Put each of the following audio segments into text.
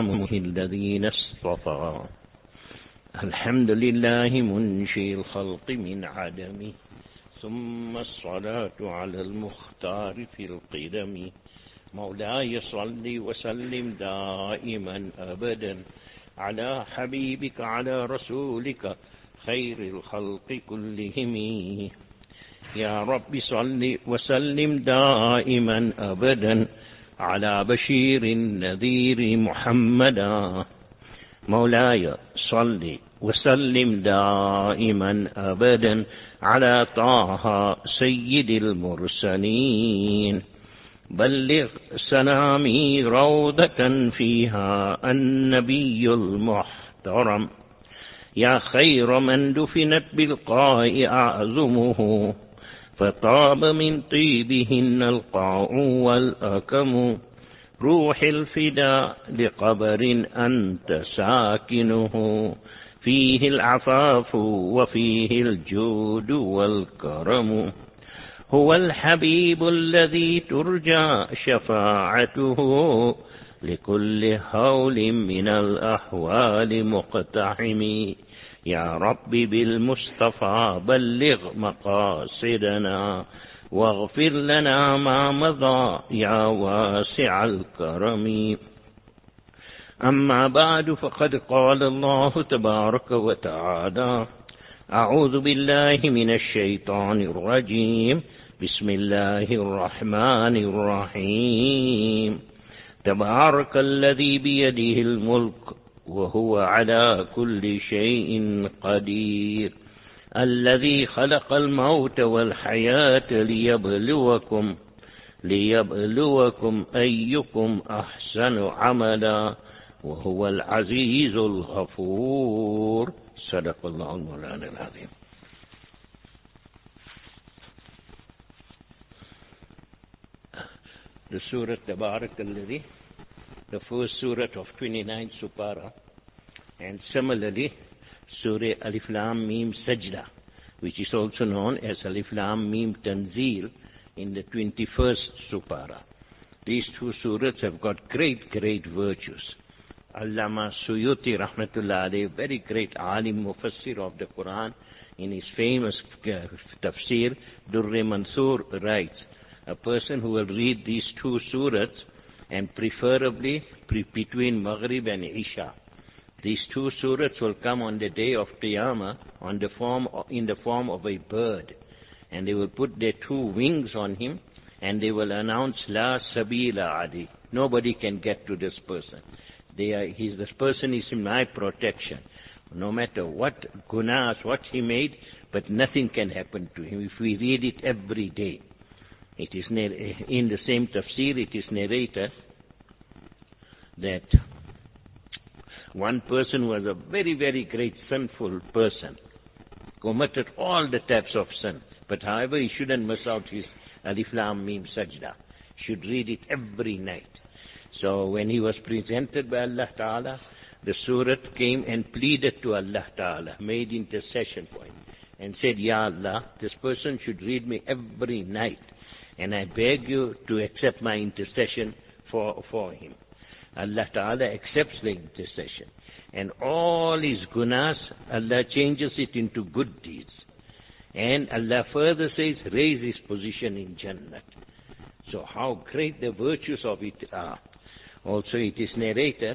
يرحمه الذين اصطفى. الحمد لله منشئ الخلق من عدم، ثم الصلاة على المختار في القدم. مولاي صل وسلم دائما أبدا على حبيبك على رسولك خير الخلق كلهم. يا رب صل وسلم دائما أبدا على بشير النذير محمدا. مولاي صل وسلم دائما أبدا على طه سيد المرسلين. بلغ سلامي روضة فيها النبي المحترم. يا خير من دفنت بالقاء أعظمه، فطاب من طيبهن القاع والأكم. روح الفداء لقبر أنت ساكنه، فيه العفاف وفيه الجود والكرم. هو الحبيب الذي ترجى شفاعته، لكل هول من الأحوال مقتحم. يا رب بالمصطفى بلغ مقاصدنا، واغفر لنا ما مضى يا واسع الكرم. أما بعد، فقد قال الله تبارك وتعالى: أعوذ بالله من الشيطان الرجيم، بسم الله الرحمن الرحيم. تبارك الذي بيده الملك وهو على كل شيء قدير، الذي خلق الموت والحياة ليبلوكم أيكم أحسن عملا، وهو العزيز الغفور. صدق الله المولانا العظيم. The Surah Tabarak Alladhi, the first Surah of 29 Supara, and similarly Surah Alif Lam Mim Sajda, which is also known as Alif Lam Mim Tanzil in the 21st Supara. These two surahs have got great virtues. Allama Suyuti Rahmatullah alayhi, very great alim mufassir of the Quran, in his famous tafsir Durr-e Mansur writes, a person who will read these two surahs, and preferably between Maghrib and Isha, these two surahs will come on the day of Qiyamah in the form of a bird, and they will put their two wings on him, and they will announce La Sabila Adi. Nobody can get to this person. This person is in my protection. No matter what gunas, what he made, but nothing can happen to him if we read it every day. It is in the same tafsir, it is narrated that one person was a very great sinful person, committed all the types of sin, but however he shouldn't miss out his Alif Lam Mim Sajda, should read it every night. So when he was presented by Allah Ta'ala, the surah came and pleaded to Allah Ta'ala, made intercession for him, and said, Ya Allah, this person should read me every night, and I beg you to accept my intercession for him. Allah Ta'ala accepts the intercession, and all his gunas, Allah changes it into good deeds. And Allah further says, raise his position in Jannah. So how great the virtues of it are. Also it is narrated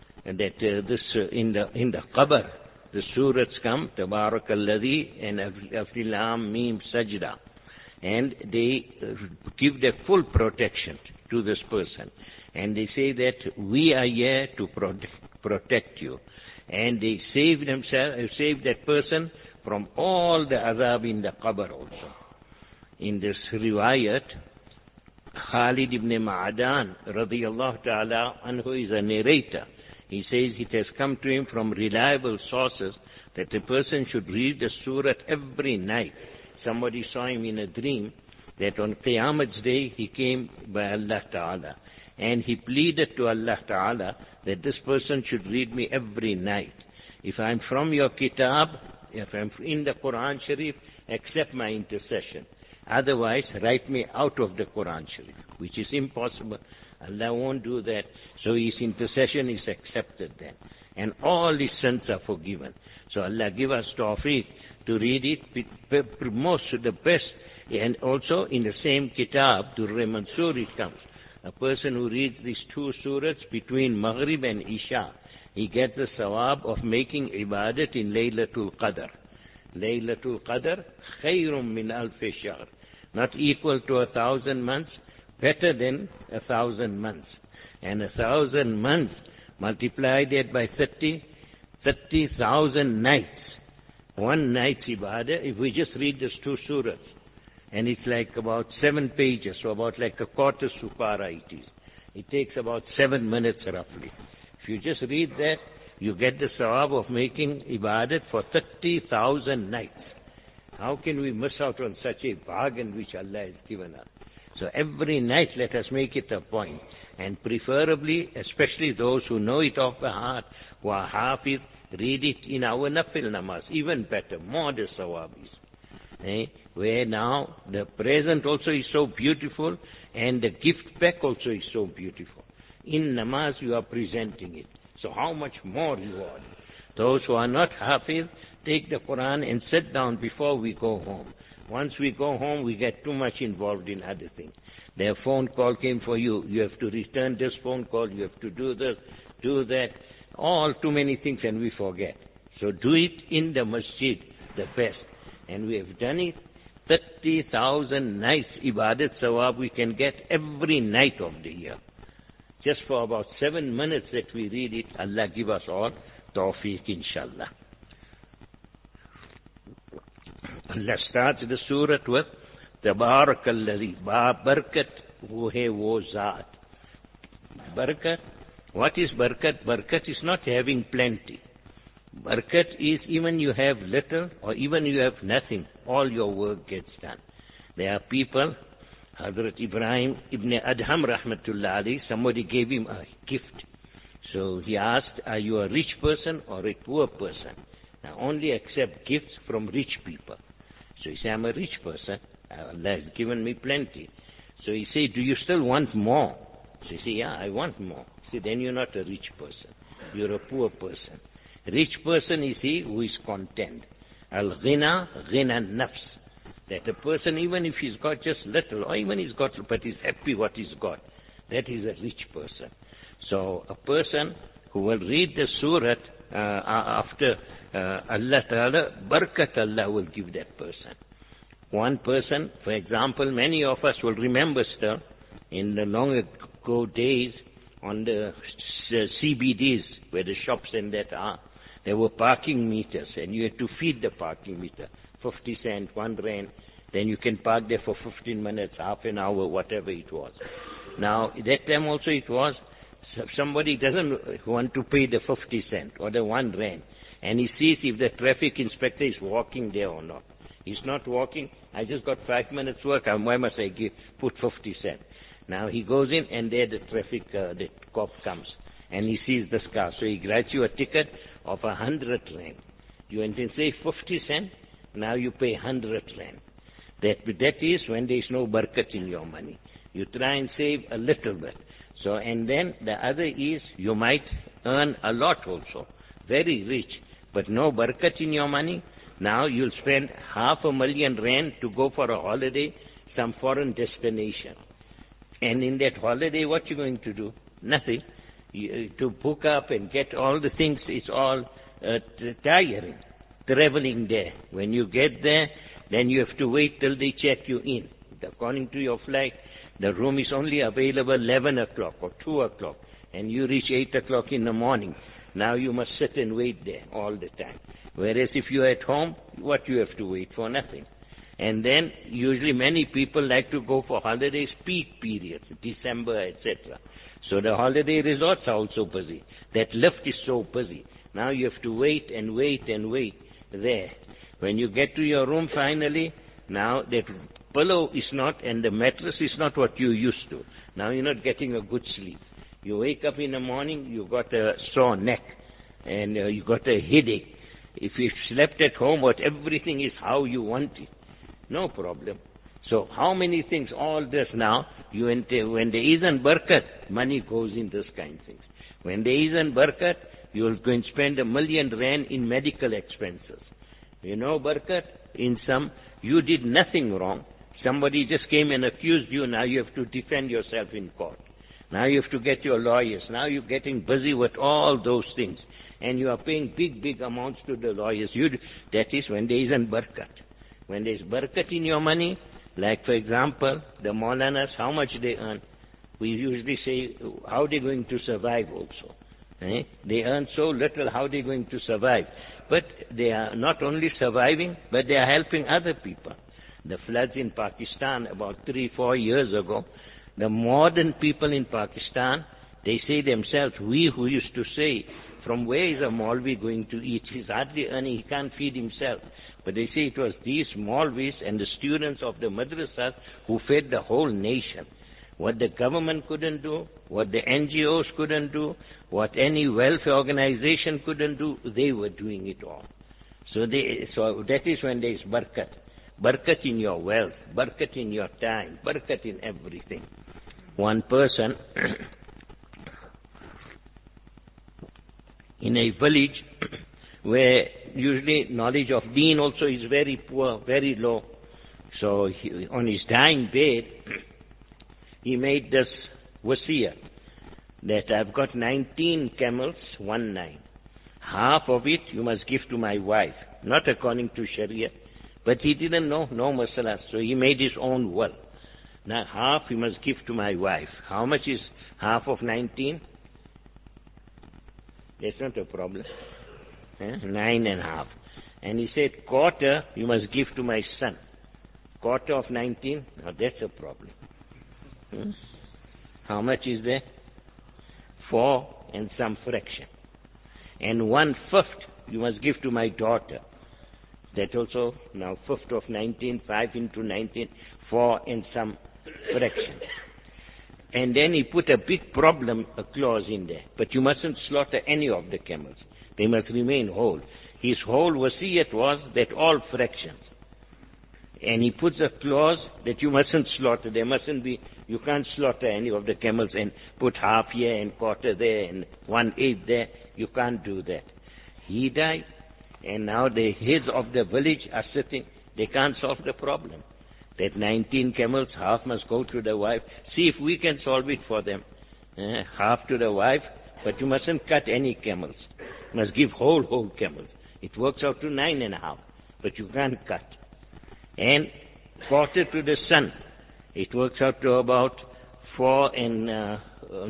that in the qabr, the surahs come, Tabarakalladhi and Alif Lam Mim Sajda, and they give their full protection to this person. And they say that we are here to protect you. And they save that person from all the azab in the qabr also. In this riwayat, Khalid ibn Ma'adan radiyallahu ta'ala anhu is a narrator. He says it has come to him from reliable sources that a person should read the surah every night. Somebody saw him in a dream that on Qiyamah's day he came by Allah Ta'ala, and he pleaded to Allah Ta'ala that this person should read me every night. If I'm from your kitab, if I'm in the Quran Sharif, accept my intercession. Otherwise, write me out of the Quran Sharif, which is impossible. Allah won't do that. So his intercession is accepted then. And all his sins are forgiven. So Allah give us tawfiq to read it most the best. And also in the same kitab, Durr-e Mansur, it comes. A person who reads these two surahs between Maghrib and Isha, he gets the sawab of making ibadat in Laylatul Qadr. Laylatul Qadr, khayrum min alfi shahr. Not equal to 1,000 months, better than 1,000 months. And 1,000 months, multiply that by 30,000 nights. One night's ibadah, if we just read these two surahs, and it's like about 7 pages, so about like a quarter supara it is. It takes about 7 minutes roughly. If you just read that, you get the sawab of making ibadat for 30,000 nights. How can we miss out on such a bargain which Allah has given us? So every night let us make it a point. And preferably, especially those who know it off the heart, who are hafiz, read it in our nafil namaz. Even better, more the sawab is. Where now the present also is so beautiful and the gift back also is so beautiful. In namaz you are presenting it. So how much more reward? Those who are not hafiz, take the Quran and sit down before we go home. Once we go home, we get too much involved in other things. Their phone call came for you. You have to return this phone call. You have to do this, do that. All too many things and we forget. So do it in the masjid, the best. And we have done it. 30,000 nights ibadat sawab we can get every night of the year. Just for about 7 minutes that we read it, Allah give us all tawfiq inshallah. Allah starts the surah with Tabarakalladhi, Barakat, wo hai wo Zaat. Barakat, what is Barakat? Barakat is not having plenty. Barakat is even you have little or even you have nothing, all your work gets done. There are people, Hazrat Ibrahim ibn Adham rahmatullah alayhi, somebody gave him a gift. So he asked, are you a rich person or a poor person? Now only accept gifts from rich people. So he said, I'm a rich person. Allah has given me plenty. So he said, do you still want more? So he said, yeah, I want more. He said, then you're not a rich person. You're a poor person. Rich person is he who is content. Al-ghina, ghina nafs. That a person, even if he's got just little, or even he's got, but he's happy what he's got, that is a rich person. So a person who will read the surah after Allah Ta'ala, barakat Allah will give that person. One person, for example, many of us will remember still, in the long ago days, on the CBDs, where the shops and that are, there were parking meters, and you had to feed the parking meter. 50 cents, 1 rand, then you can park there for 15 minutes, half an hour, whatever it was. Now, at that time also it was, somebody doesn't want to pay the 50 cents or the 1 rand, and he sees if the traffic inspector is walking there or not. He's not walking, I just got 5 minutes work, why must I put 50 cents? Now he goes in and there the traffic, the cop comes and he sees this car. So he writes you a ticket of 100 rand. You went and say 50 cents, now you pay 100 rand. That is when there is no barakat in your money. You try and save a little bit. So, and then the other is you might earn a lot also, very rich, but no barakat in your money. Now you'll spend 500,000 rand to go for a holiday, some foreign destination. And in that holiday, what you going to do? Nothing. To book up and get all the things, it's all tiring. Traveling there. When you get there, then you have to wait till they check you in. According to your flight, the room is only available 11 o'clock or 2 o'clock, and you reach 8 o'clock in the morning. Now you must sit and wait there all the time. Whereas if you're at home, what you have to wait for? Nothing. And then usually many people like to go for holidays, peak periods, December, etc. So the holiday resorts are also busy. That lift is so busy. Now you have to wait and wait and wait there. When you get to your room finally, now that pillow is not, and the mattress is not what you used to. Now you're not getting a good sleep. You wake up in the morning, you got a sore neck, and you got a headache. If you slept at home, what everything is how you want it, no problem. So how many things, all this now, when there isn't barakat, money goes in this kind of things. When there isn't barakat, you're going to spend R1 million in medical expenses. You know barakat? You did nothing wrong. Somebody just came and accused you, now you have to defend yourself in court. Now you have to get your lawyers. Now you're getting busy with all those things. And you are paying big amounts to the lawyers. That is when there isn't barakat. When there's barakat in your money, like for example, the Maulanas, how much they earn. We usually say, how they're going to survive also. They earn so little, how they're going to survive. But they are not only surviving, but they are helping other people. The floods in Pakistan about 3-4 years ago, the modern people in Pakistan, they say themselves, we who used to say, from where is a Maulvi going to eat? He's hardly earning, he can't feed himself. But they say it was these Maulvis and the students of the madrasas who fed the whole nation. What the government couldn't do, what the NGOs couldn't do, what any welfare organization couldn't do, they were doing it all. So that is when there is barakat. Barakat in your wealth, barakat in your time, barakat in everything. One person in a village where usually knowledge of deen also is very poor, very low. So on his dying bed, he made this wasiyah that I've got 19 camels, 19. Half of it you must give to my wife, not according to Sharia. But he didn't know, no masala, so he made his own will. Now half he must give to my wife. How much is half of 19? That's not a problem. 9.5. And he said, quarter you must give to my son. Quarter of 19? Now that's a problem. How much is there? 4 and some fraction. And 1/5 you must give to my daughter. That also, now 1/5 of 19, 5 into 19, 4 and some fraction. And then he put a big problem, a clause in there. But you mustn't slaughter any of the camels. They must remain whole. His whole wasiyat was that all fractions. And he puts a clause that you mustn't slaughter. There mustn't be, you can't slaughter any of the camels and put half here and quarter there and 1/8 there. You can't do that. He died. And now the heads of the village are sitting. They can't solve the problem. That 19 camels, half must go to the wife. See if we can solve it for them. Half to the wife, but you mustn't cut any camels. You must give whole camels. It works out to 9.5, but you can't cut. And quarter to the son. It works out to about 4 and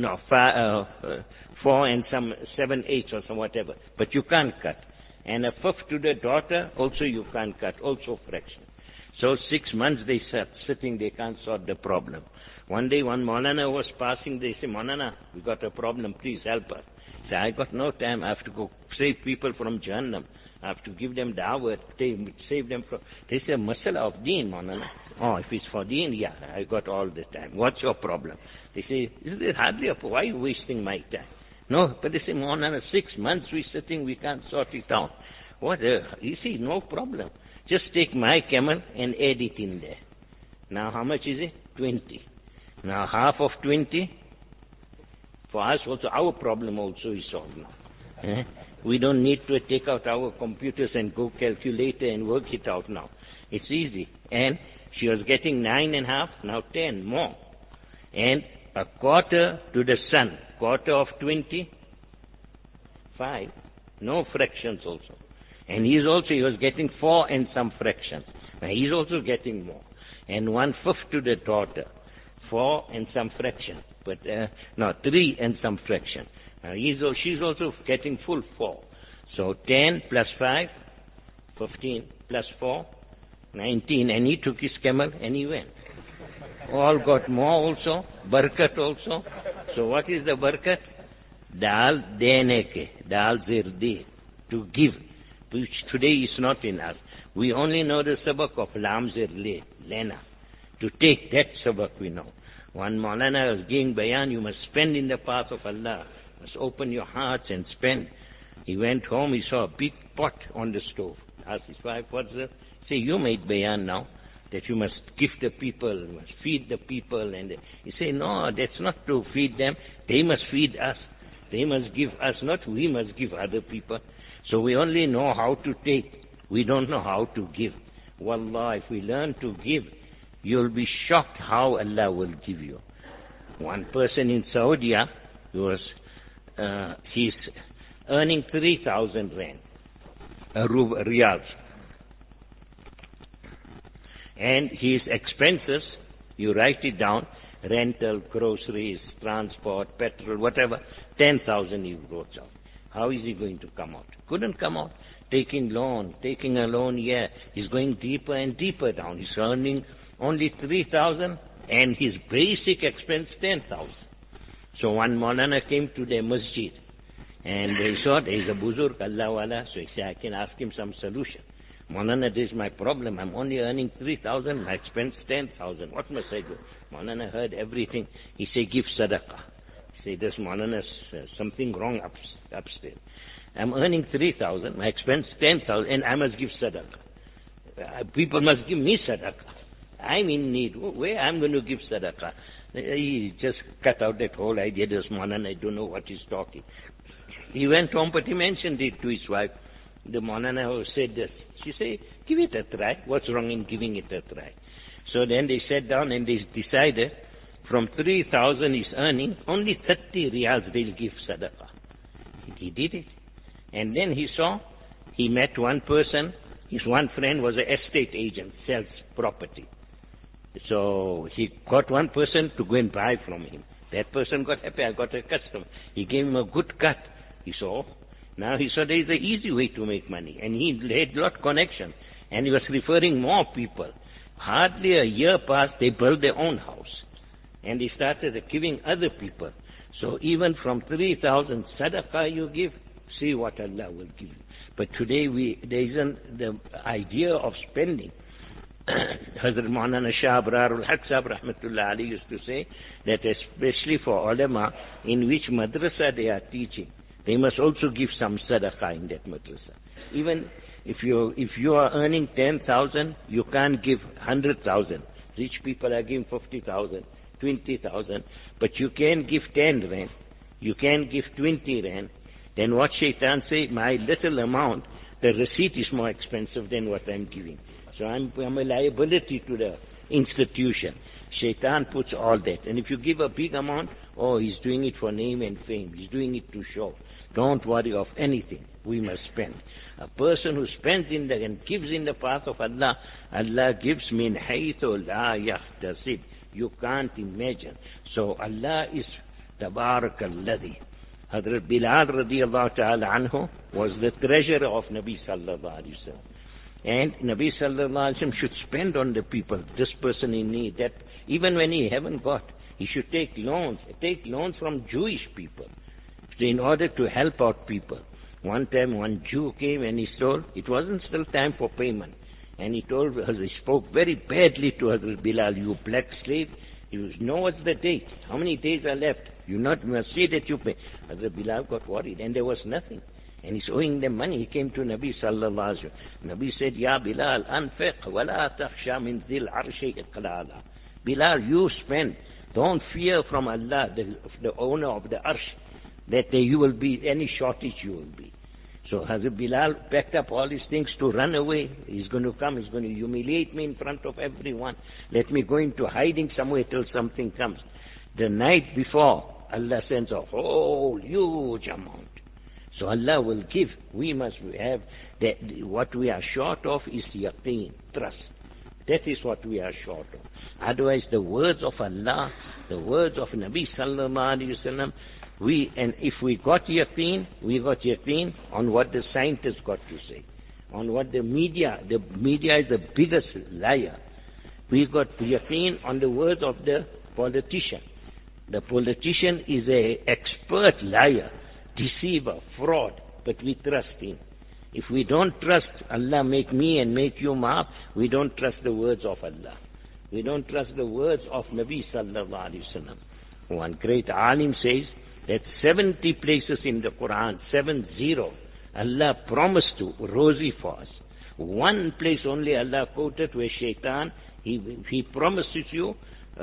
7/8 or some whatever. But you can't cut. And 1/5 to the daughter, also you can't cut, also fraction. So 6 months they sat sitting, they can't solve the problem. One day one Maulana was passing, they say, Maulana, we got a problem, please help us. Say, I got no time, I have to go save people from Jahannam. I have to give them da'wah, save them from... They say, masala of deen, Maulana. Oh, if it's for deen, yeah, I got all the time. What's your problem? They say, is it hardly a... Why are you wasting my time? No, but they say, Maulana, 6 months we're sitting, we can't sort it out. You see, no problem. Just take my camel and add it in there. Now how much is it? 20. Now half of 20, for us also, our problem also is solved now. We don't need to take out our computers and go calculate and work it out now. It's easy. And she was getting 9.5, now 10 more. And a quarter to the son. Quarter of 20, 5. No fractions also. And he was getting 4 and some fractions. Now he's also getting more. And 1/5 to the daughter. 4 and some fraction. But, 3 and some fraction. Now she's also getting full 4. So 10 plus 5, 15 plus 4, 19. And he took his camel and he went. All got more also. Barakat also. So what is the barakat? Dal dene ke. Dal zirdi. To give. Which today is not in us. We only know the sabak of lam zir le. Lena. To take that sabak we know. One Maulana was giving bayan, you must spend in the path of Allah. You must open your hearts and spend. He went home, he saw a big pot on the stove. Asked his wife, what's that? Say, you made bayan now. that you must give the people, you must feed the people. And you say, no, that's not to feed them. They must feed us. They must give us, not we must give other people. So we only know how to take. We don't know how to give. Wallah, if we learn to give, you'll be shocked how Allah will give you. One person in Saudi he's earning 3,000 rand, riyals. And his expenses, you write it down, rental, groceries, transport, petrol, whatever, 10,000 he wrote out. How is he going to come out? Couldn't come out. Taking a loan, yeah. He's going deeper and deeper down. He's earning only 3,000 and his basic expense 10,000. So one Maulana came to the masjid and he saw there is a buzurg, Allah wala, so he said, I can ask him some solution. Maulana, this is my problem. I'm only earning 3,000, my expense 10,000. What must I do? Maulana heard everything. He said, give sadaqah. He said, there's Maulana, something wrong upstairs. I'm earning 3,000, my expense 10,000, and I must give sadaqah. People must give me sadaqah. I'm in need. Where I'm going to give sadaqah? He just cut out that whole idea. There's Maulana, I don't know what he's talking. He went home, but he mentioned it to his wife. The Maulana who said this. She said, give it a try. What's wrong in giving it a try? So then they sat down and they decided from 3,000 he's earning, only 30 riyals they'll give sadaqah. He did it. And then he met one person. His one friend was an estate agent, sells property. So he got one person to go and buy from him. That person got happy. I got a customer. He gave him a good cut. He saw. Now he saw there is an easy way to make money. And he had lot of connection. And he was referring more people. Hardly a year passed, they built their own house. And they started giving other people. So even from 3,000 sadaqah you give, see what Allah will give you. But today there isn't the idea of spending. Hazrat Maulana Shah Abrarul Haq Sahib Rahmatullah Ali used to say that especially for ulama in which madrasa they are teaching, they must also give some sadaqah in that madrasa. Even if you are earning 10,000, you can't give 100,000. Rich people are giving 50,000, 20,000, but you can give 10 rand, you can give 20 rand. Then what Shaitan say? My little amount, the receipt is more expensive than what I'm giving. So I'm a liability to the institution. Shaitan puts all that. And if you give a big amount, he's doing it for name and fame. He's doing it to show. Don't worry of anything. We must spend. A person who spends and gives in the path of Allah, Allah gives min haythu la yahtasib. You can't imagine. So Allah is Tabarakalladhi. Hazrat Bilal radiallahu ta'ala anhu was the treasurer of Nabi sallallahu alayhi wa sallam. And Nabi sallallahu alayhi wa sallam should spend on the people, this person in need, that even when he haven't got, he should take loans from Jewish people in order to help out people. One time one Jew came and he told, it wasn't still time for payment. And he spoke very badly to Hazrat Bilal, you black slave. You know what's the date? How many days are left? You must say that you pay. Hazrat Bilal got worried and there was nothing. And he's owing them money. He came to Nabi sallallahu alayhi wa sallam. Nabi said, Ya Bilal, anfiq wa la takhsha min dhil arshi iqlala. Bilal, you spend. Don't fear from Allah, the owner of the arsh, that you will be, any shortage you will be. So Hazrat Bilal packed up all his things to run away. He's going to come, he's going to humiliate me in front of everyone. Let me go into hiding somewhere till something comes. The night before, Allah sends a whole huge amount. So Allah will give. We must have that. What we are short of is yaqeen, trust. That is what we are short of. Otherwise, the words of Allah, the words of Nabi sallallahu alaihi wasallam, and if we got yaqeen, we got yaqeen on what the scientists got to say, on what the media is the biggest liar. We got yaqeen on the words of the politician. The politician is an expert liar, deceiver, fraud, but we trust him. If we don't trust Allah make me and make you maaf, we don't trust the words of Allah. We don't trust the words of Nabi sallallahu alaihi wasallam. One great alim says that 70 places in the Quran, 70, Allah promised to rosy for us. One place only Allah quoted where Shaitan He promises you,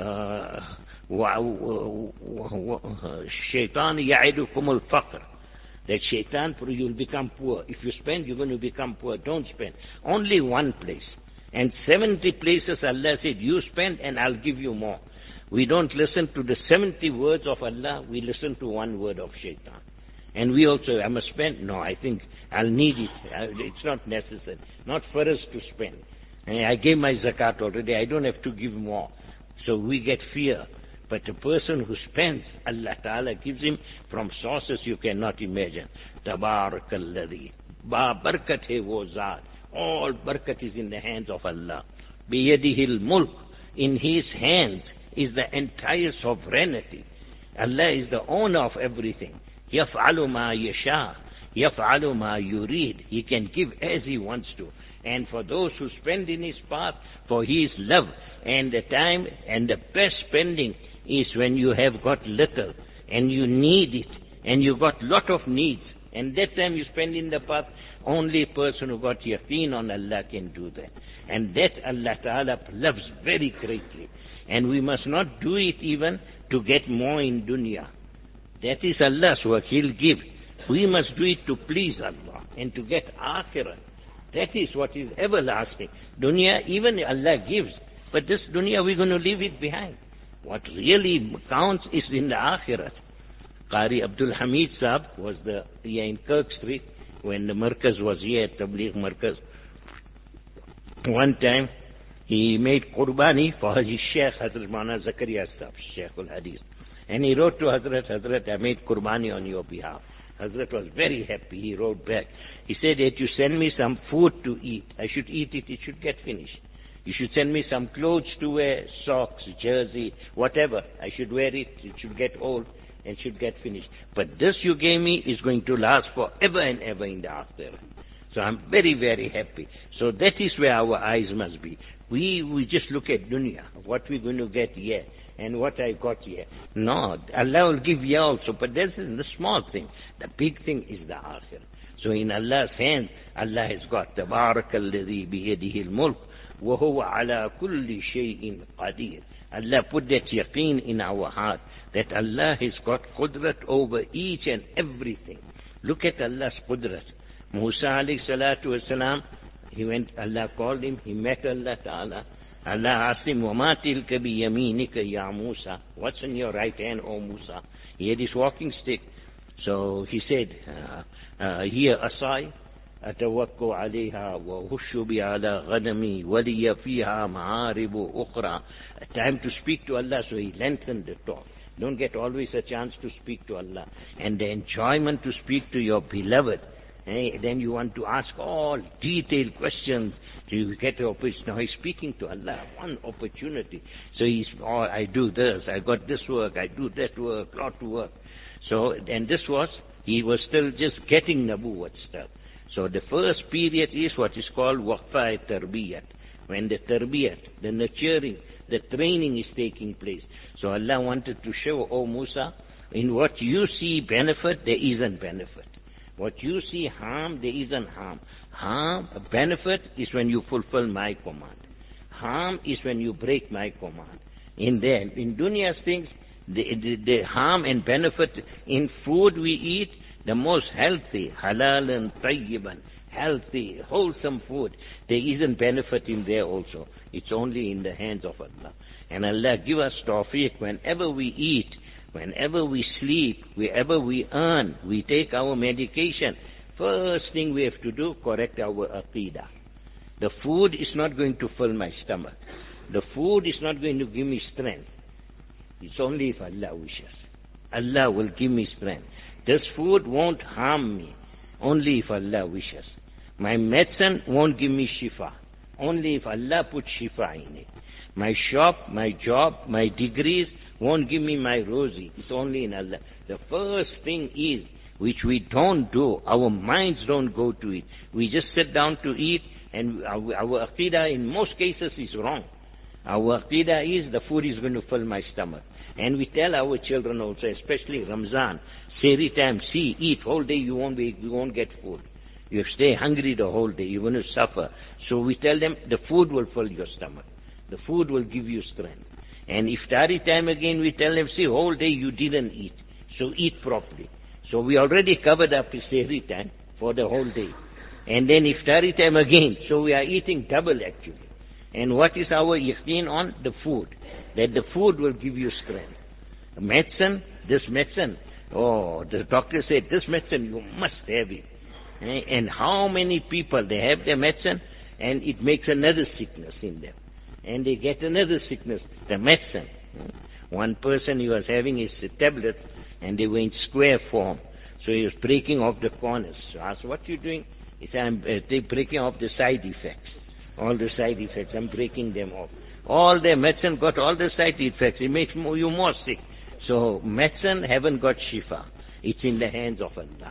Shaitan ya'idukum al-faqr. That shaitan, you'll become poor. If you spend, you're going to become poor. Don't spend. Only one place. And 70 places Allah said, you spend and I'll give you more. We don't listen to the 70 words of Allah. We listen to one word of shaitan. And we also, I must spend. No, I think I'll need it. It's not necessary. Not for us to spend. I gave my zakat already. I don't have to give more. So we get fear. But a person who spends, Allah Ta'ala gives him from sources you cannot imagine. Tabarakalladhi. Ba barakat hai wo zaat. All barakat is in the hands of Allah. Biyadihil mulk. In His hands is the entire sovereignty. Allah is the owner of everything. Yaf'alu ma yasha. Yaf'alu ma yurid. He can give as He wants to. And for those who spend in His path, for His love, and the time and the best spending is when you have got little and you need it and you got lot of needs, and that time you spend in the path. Only person who got yaqeen on Allah can do that, and that Allah Ta'ala loves very greatly. And we must not do it even to get more in dunya. That is Allah's work. He'll give. We must do it to please Allah and to get akhirah. That is what is everlasting. Dunya, even Allah gives, but this dunya we're going to leave it behind. What really counts is in the akhirat. Qari Abdul Hamid Saab was here in Kirk Street when the Markaz was here at Tabligh Markaz. One time he made qurbani for his Sheikh Hazrat Maulana Zakaria Saab, Sheikh al-Hadith. And he wrote to Hazrat, I made qurbani on your behalf. Hazrat was very happy. He wrote back. He said that you send me some food to eat. I should eat it. It should get finished. You should send me some clothes to wear, socks, jersey, whatever. I should wear it. It should get old and should get finished. But this you gave me is going to last forever and ever in the afterlife. So I'm very, very happy. So that is where our eyes must be. We just look at dunya, what we're going to get here and what I got here. No, Allah will give you also, but this is the small thing. The big thing is the akhirah. So in Allah's hand, Allah has got Tabarakalladhi biyadihil mulk. وَهُوَ عَلَى كُلِّ شَيْءٍ قَدِيرٌ. Allah put that yaqeen in our heart that Allah has got qudrat over each and everything. Look at Allah's qudrat. Musa alayhi salatu wasalam, he went, Allah called him, he met Allah Ta'ala. Allah asked him, وَمَا تِلْكَ بِيَمِينِكَ يَا مُوسَى. What's in your right hand, O Musa? He had his walking stick. So he said, here asai. أتوكل عليها وهش بي على غنمي ولي فيها معارب أخرى. Time to speak to Allah, so he lengthened the talk. Don't get always a chance to speak to Allah. And the enjoyment to speak to your beloved. Then you want to ask all detailed questions. So you get the opportunity. Now he's speaking to Allah. One opportunity. So he's, I do this, I got this work, I do that work, lot of work. So, and this was, he was still just getting Nabuwwat stuff. So the first period is what is called waqfa tarbiyat. When the tarbiyat, the nurturing, the training is taking place. So Allah wanted to show, O Musa, in what you see benefit, there isn't benefit. What you see harm, there isn't harm. Benefit is when you fulfill my command. Harm is when you break my command. In dunya's things, the harm and benefit in food we eat, the most healthy, halal and tayyiban, healthy, wholesome food, there isn't benefit in there also. It's only in the hands of Allah. And Allah give us tawfiq whenever we eat, whenever we sleep, wherever we earn, we take our medication. First thing we have to do, correct our aqidah. The food is not going to fill my stomach. The food is not going to give me strength. It's only if Allah wishes. Allah will give me strength. This food won't harm me, only if Allah wishes. My medicine won't give me shifa, only if Allah puts shifa in it. My shop, my job, my degrees won't give me my rosy. It's only in Allah. The first thing is, which we don't do, our minds don't go to it. We just sit down to eat, and our aqidah in most cases is wrong. Our aqidah is the food is going to fill my stomach. And we tell our children also, especially Ramzan, Sehri time, eat whole day, you won't get food. You stay hungry the whole day, you're going to suffer. So we tell them the food will fill your stomach. The food will give you strength. And iftari time again, we tell them, see, whole day you didn't eat, so eat properly. So we already covered up sehri time for the whole day. And then iftari time again, so we are eating double actually. And what is our yaqeen on? The food. That the food will give you strength. Medicine, this medicine, the doctor said, this medicine, you must have it. And how many people, they have their medicine, and it makes another sickness in them. And they get another sickness, the medicine. One person, he was having his tablet, and they were in square form. So he was breaking off the corners. So I asked, what are you doing? He said, they're breaking off the side effects. All the side effects, I'm breaking them off. All their medicine got all the side effects. It makes you more sick. So medicine haven't got shifa. It's in the hands of Allah.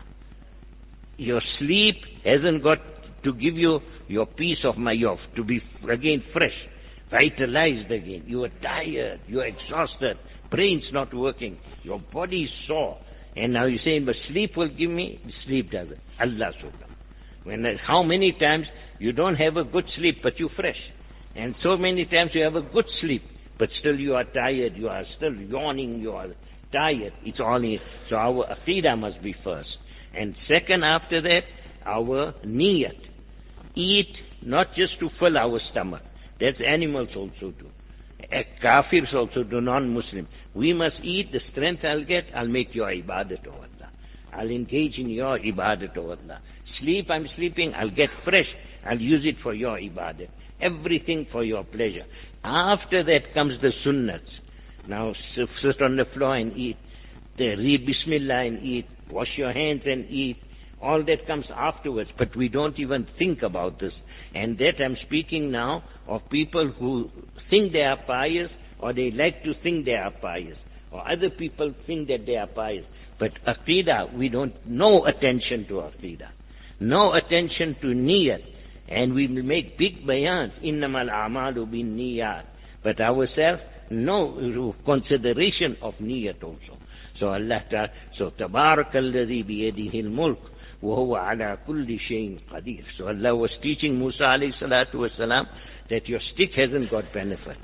Your sleep hasn't got to give you your peace of mind, to be again fresh, vitalized again. You are tired, you are exhausted, brain's not working, your body is sore. And now you say, but sleep will give me, sleep doesn't. Allah subhanahu. How many times you don't have a good sleep, but you're fresh. And so many times you have a good sleep, but still you are tired, you are still yawning, you are tired. It's all in. So our aqidah must be first. And second after that, our niyat. Eat not just to fill our stomach. That's animals also do. Kafirs also do, non-Muslim. We must eat, the strength I'll get, I'll make your ibadat to Allah. I'll engage in your ibadat to Allah. Sleep, I'm sleeping, I'll get fresh, I'll use it for your ibadat. Everything for your pleasure. After that comes the sunnats. Now sit on the floor and eat. Read Bismillah and eat. Wash your hands and eat. All that comes afterwards, but we don't even think about this. And that I'm speaking now of people who think they are pious, or they like to think they are pious, or other people think that they are pious. But aqidah, we don't, no attention to aqidah. No attention to niyat. And we will make big bayans, innamal a'malu bin niyat. But ourselves, no consideration of niyat also. So Allah Ta'ala, so tabarakalladhi biyadihi al-mulk, wa huwa ala kulli shayin qadir. So Allah was teaching Musa alayhi salatu wasalam that your stick hasn't got benefit.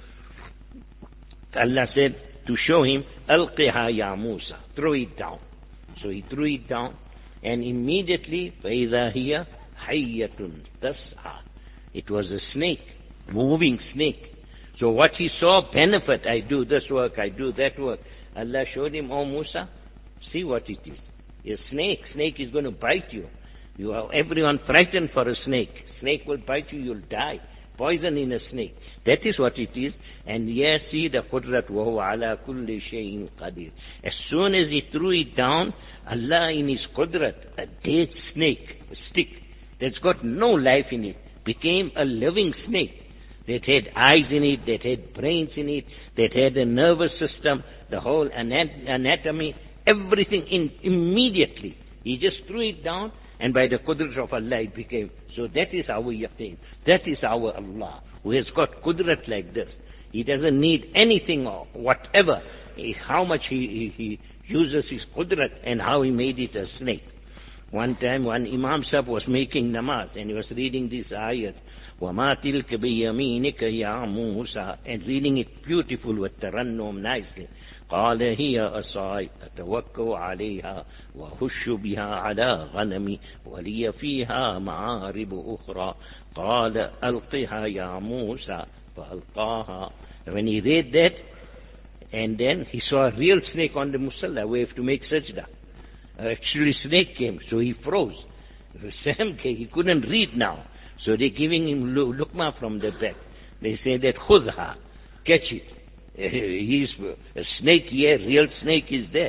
Allah said to show him, alqiha ya Musa, throw it down. So he threw it down, and immediately, فَإِذَا هِيَ hayyatun tas'a. It was a snake, moving snake. So what he saw, benefit, I do this work, I do that work. Allah showed him, oh Musa, see what it is. A snake is going to bite you. You are everyone frightened for a snake. Snake will bite you, you'll die. Poison in a snake. That is what it is. And yes, see the qudrat wa huwa ala kulli shayin qadir. As soon as he threw it down, Allah in his qudrat, a dead snake, a stick, that's got no life in it, became a living snake that had eyes in it, that had brains in it, that had a nervous system, the whole anatomy, everything in immediately. He just threw it down, and by the qudrat of Allah it became. So that is our yaqeen. That is our Allah, who has got qudrat like this. He doesn't need anything or whatever, how much he uses his qudrat and how he made it a snake. One time, one Imam Sahib was making namaz, and he was reading these ayat, وَمَا تِلْكَ بِيَمِينِكَ يَا مُوسَى, and reading it beautiful with tarannum nicely. قال هي عصاي أتوكل عليها وأهش بها على غنمي ولي فيها معارب أخرى قال ألقها يا موسى فألقاها. When he read that, and then he saw a real snake on the musalla where he have to make sajda. Actually snake came, so he froze. Sam came, he couldn't read now. So they're giving him lukma from the back. They say that khudha, catch it. He's a snake here, real snake is there.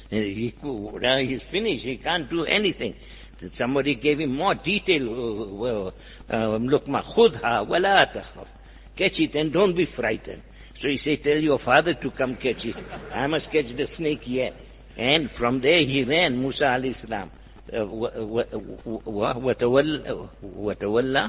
Now he's finished, he can't do anything. Somebody gave him more detail. Lukma, khudha, wala takhaf. Catch it and don't be frightened. So he said, tell your father to come catch it. I must catch the snake here. And from there he ran, Musa alayhi salam. وَتَوَلَّى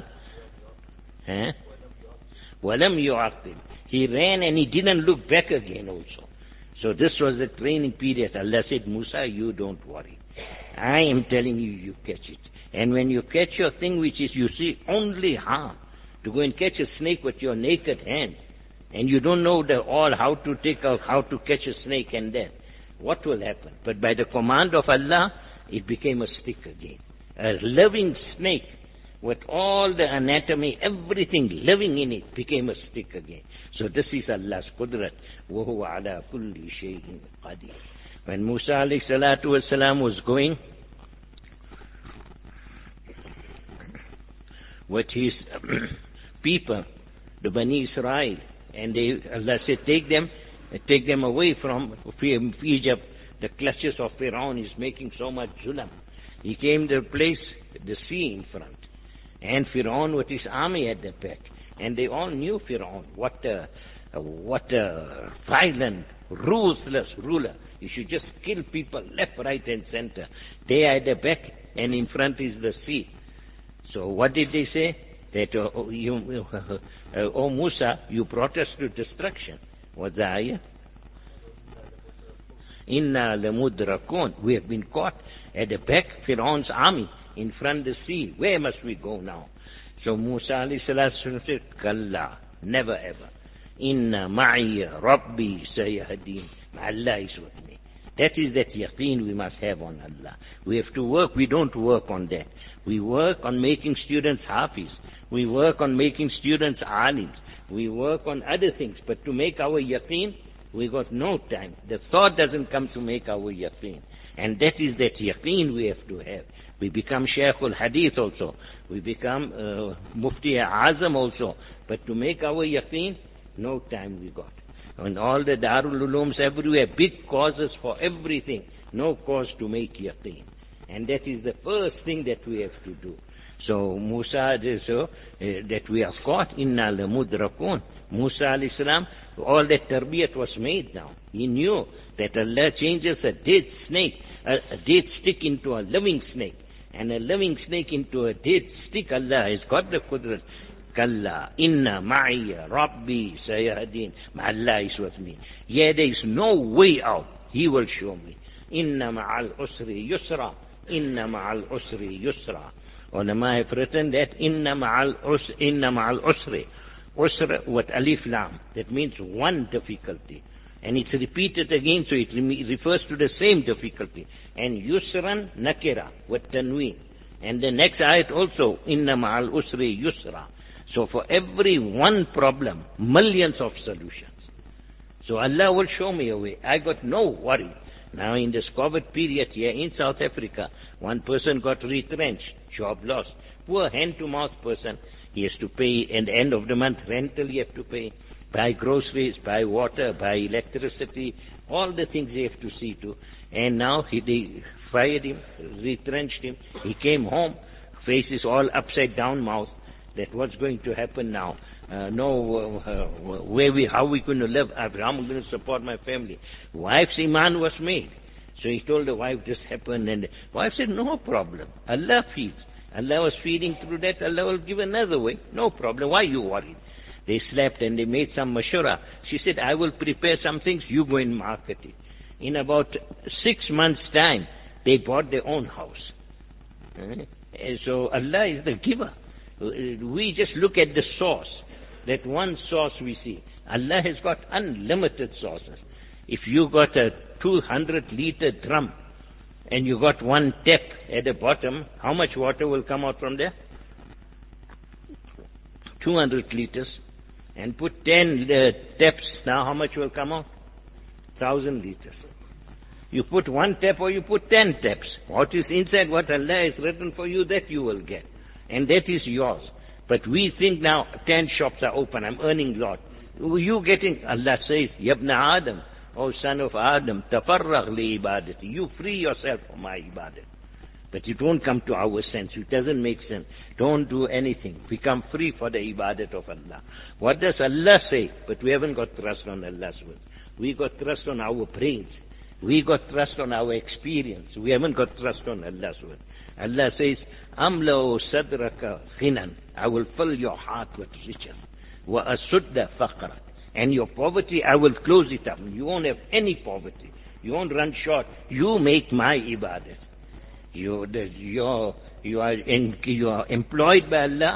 وَلَمْ يُعَقِّبْ. He ran and he didn't look back again also. So this was the training period. Allah said, Musa, you don't worry. I am telling you, you catch it. And when you catch your thing which is, you see, only harm to go and catch a snake with your naked hand, and you don't know how to catch a snake and that, what will happen? But by the command of Allah, it became a stick again. A living snake with all the anatomy, everything living in it, became a stick again. So this is Allah's qudrat. وَهُوَ عَلَى كُلِّ شَيْءٍ قَدِيرٌ. When Musa alayhi salatu wasalam was going with his people, the Bani Israel, and Allah said, take them away from Egypt. The clutches of Fir'aun is making so much zulam. He came to a place, the sea in front, and Fir'aun with his army at the back, and they all knew Fir'aun, what a violent, ruthless ruler. You should just kill people left, right, and center. They are at the back, and in front is the sea. So what did they say? That, oh Musa, you brought us to destruction. What's the ayah? Inna lamudrakun. We have been caught at the back, Fir'aun's army, in front of the sea. Where must we go now? So Musa alayhi salatu said, Kalla, never ever. Inna ma'i rabbi sayahdin. Allah is with me. That is that yaqeen we must have on Allah. We have to work. We don't work on that. We work on making students hafiz. We work on making students alims. We work on other things. But to make our yaqeen, we got no time. The thought doesn't come to make our yaqeen. And that is that yaqeen we have to have. We become Shaykhul Hadith also. We become Mufti Azam also. But to make our yaqeen, no time we got. And all the Darul Ulooms everywhere, big causes for everything. No cause to make yaqeen. And that is the first thing that we have to do. So Musa, that we are caught, inna lamudrakun. Musa alayhi salam, all that tarbiyat was made now. He knew that Allah changes a dead snake, a dead stick into a living snake, and a living snake into a dead stick. Allah has got the qudrat. Kalla, inna ma'iya, rabbi, sayahdin. Allah is with me. Yeah, there is no way out. He will show me. Inna ma'al usri yusra. Inna ma'al usri yusra. Ulama have written that inna ma'al usri. Usra with alif lam. That means one difficulty. And it's repeated again, so it refers to the same difficulty. And yusran nakira with tanween. And the next ayat also, inna ma'al usri yusra. So for every one problem, millions of solutions. So Allah will show me a way. I got no worry. Now in this COVID period here in South Africa, one person got retrenched, job lost. Poor hand-to-mouth person. He has to pay, at the end of the month, rental he has to pay, buy groceries, buy water, buy electricity, all the things he has to see to. And now they fired him, retrenched him. He came home, face is all upside down mouth. That what's going to happen now? How we going to live? How am I going to support my family? Wife's iman was made. So he told the wife this happened, and the wife said, no problem. Allah feeds. Allah was feeding through that. Allah will give another way. No problem. Why are you worried? They slept and they made some mashura. She said, I will prepare some things. You go and market it. In about 6 months' time, they bought their own house. So Allah is the giver. We just look at the source. That one source we see. Allah has got unlimited sources. If you got a 200-liter drum and you got one tap at the bottom, how much water will come out from there? 200 liters. And put 10 taps, now how much will come out? 1,000 liters. You put one tap or you put 10 taps. What is inside, what Allah has written for you, that you will get. And that is yours. But we think now 10 shops are open, I'm earning a lot. You getting, Allah says, Yabna Adam, O son of Adam, tafarragh li ibadati. You free yourself from my ibadat. But it won't come to our sense. It doesn't make sense. Don't do anything. Become free for the ibadat of Allah. What does Allah say? But we haven't got trust on Allah's word. We got trust on our brains. We got trust on our experience. We haven't got trust on Allah's word. Allah says, Amla'u sadraka khinan. I will fill your heart with riches. Wa asudda faqrak. And your poverty, I will close it up. You won't have any poverty. You won't run short. You make my ibadat. You are employed by Allah,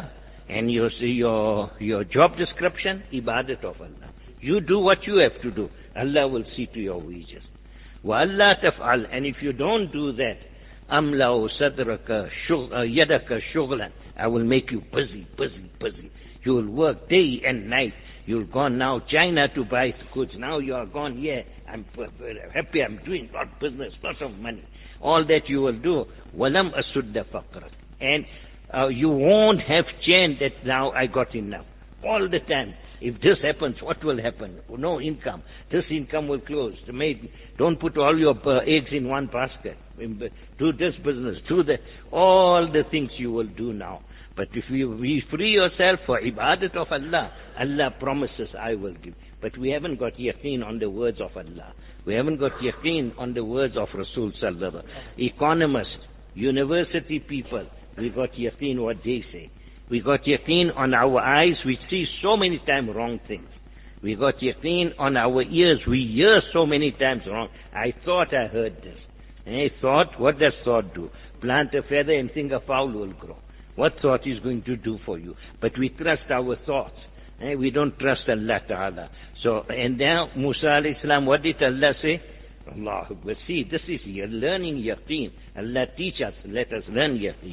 And your job description, ibadat of Allah. You do what you have to do. Allah will see to your wages. وَأَلَّا تَفْعَلْ. And if you don't do that, أَمْلَأُ صَدْرَكَ يَدَكَ شُغْلًا. I will make you busy. You will work day and night. You'll go now China to buy goods. Now you are gone here. I'm happy. I'm doing lot of business, lots of money. All that you will do. وَلَمْ أَسُدَّ فَقْرًا. And you won't have chain that now I got enough. All the time. If this happens, what will happen? No income. This income will close. Don't put all your eggs in one basket. Do this business. Do that. All the things you will do now. But if you free yourself for ibadat of Allah, Allah promises, I will give. But we haven't got yaqeen on the words of Allah. We haven't got yaqeen on the words of Rasul Sallallahu Alaihi Wasallam. Economists, university people, we got yaqeen what they say. We got yaqeen on our eyes, we see so many times wrong things. We got yaqeen on our ears, we hear so many times wrong. I thought I heard this. And I thought, what does thought do? Plant a feather and think a fowl will grow. What thought is going to do for you? But we trust our thoughts. We don't trust Allah Ta'ala. So, and now Musa alayhi salam, what did Allah say? Allah Akbar. See, this is learning yaqeen. Allah teach us, let us learn yaqeen.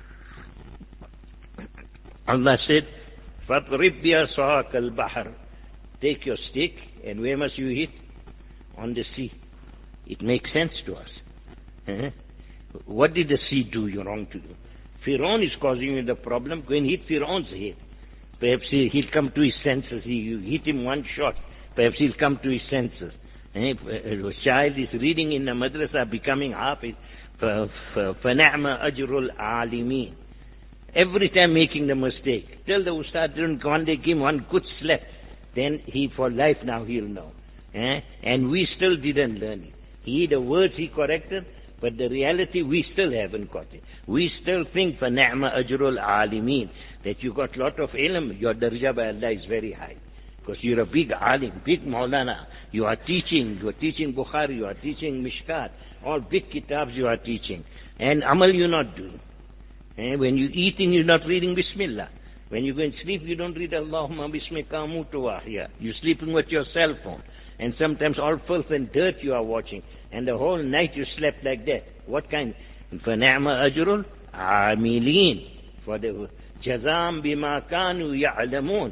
Allah said, فَاضْرِبْ بِعَصَاكَ الْبَحْرَ. Take your stick, and where must you hit? On the sea. It makes sense to us. What did the sea do wrong to you? Pharaoh is causing you the problem. Go and hit Pharaoh's head. Perhaps he'll come to his senses. You hit him one shot. Perhaps he'll come to his senses. A child is reading in the madrasa, becoming hafiz. فَنَعْمَ أَجْرُ الْعَالِمِينَ. Every time making the mistake. Till the ustad didn't one day give him one good slap. Then he, for life now, he'll know. And we still didn't learn it. The words he corrected, but the reality, we still haven't got it. We still think, فَنَعْمَ أَجْرُ الْعَالِمِينَ, that you got lot of ilm, your darja by Allah is very high. Because you're a big alim, big maulana. You are teaching Bukhari, you are teaching Mishkat. All big kitabs you are teaching. And amal you're not doing. When you're eating, you're not reading Bismillah. When you go and sleep, you don't read Allahumma bismika amutu wa ahya. You're sleeping with your cell phone. And sometimes all filth and dirt you are watching. And the whole night you slept like that. What kind? فَنَعْمَ أَجْرُ الْعَامِلِينَ. For the jazam bima kanu ya'lamun.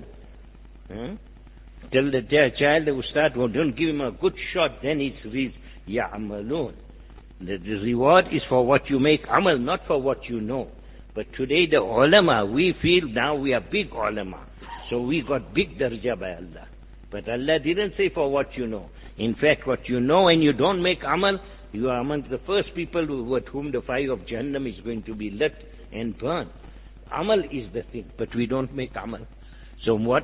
Tell the child, the ustad, don't give him a good shot, then it reads ya'malun. The reward is for what you make amal, not for what you know. But today the ulama, we feel now we are big ulama. So we got big darja by Allah. But Allah didn't say for what you know. In fact, what you know and you don't make amal, you are among the first people with whom the fire of Jahannam is going to be lit and burned. Amal is the thing, but we don't make amal. So what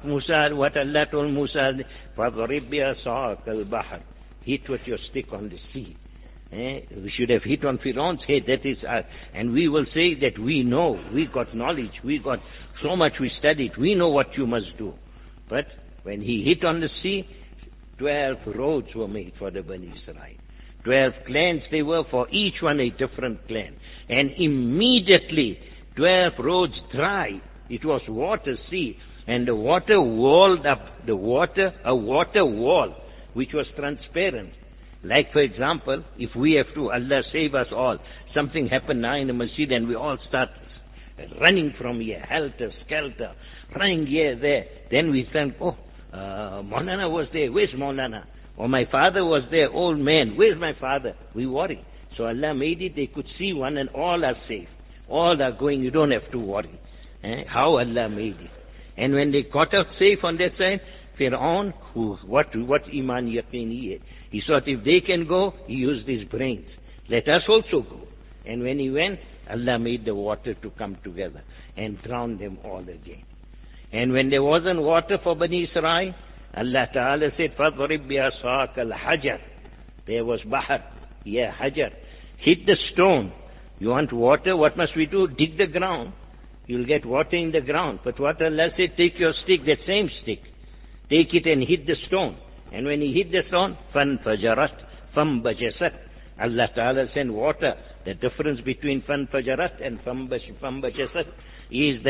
Allah told Musa, فَضْرِبْ بِعَصَاكَ الْبَحْرَ. Hit with your stick on the sea. We should have hit on Pharaoh's head, that is us. And we will say that we know, we got knowledge, we got so much we studied, we know what you must do. But when he hit on the sea, 12 roads were made for the Bani Israel. 12 clans they were, for each one a different clan. And immediately 12 roads dry. It was water sea. And the water walled up, a water wall, which was transparent. Like, for example, if we have to, Allah save us all, something happened now in the masjid and we all start running from here, helter, skelter, running here, there. Then we think, Maulana was there, where's Maulana? Or my father was there, old man, where's my father? We worry. So Allah made it, they could see one and all are safe. All are going, you don't have to worry. How Allah made it. And when they got out safe on that side, Fir'aun, what iman yaqeen he had. He thought if they can go, he used his brains. Let us also go. And when he went, Allah made the water to come together and drown them all again. And when there wasn't water for Bani Israel, Allah Ta'ala said, فَضْرِبْ بِعَصَاكَ الْحَجَرِ. There was Bahar, Hajar. Hit the stone. You want water? What must we do? Dig the ground. You'll get water in the ground. But what Allah said, take your stick, that same stick. Take it and hit the stone. And when he hit the stone, فَانْفَجَرَتْ فَانْبَجَسَتْ. Allah Ta'ala sent water. The difference between فَانْفَجَرَتْ and فَانْبَجَسَتْ is that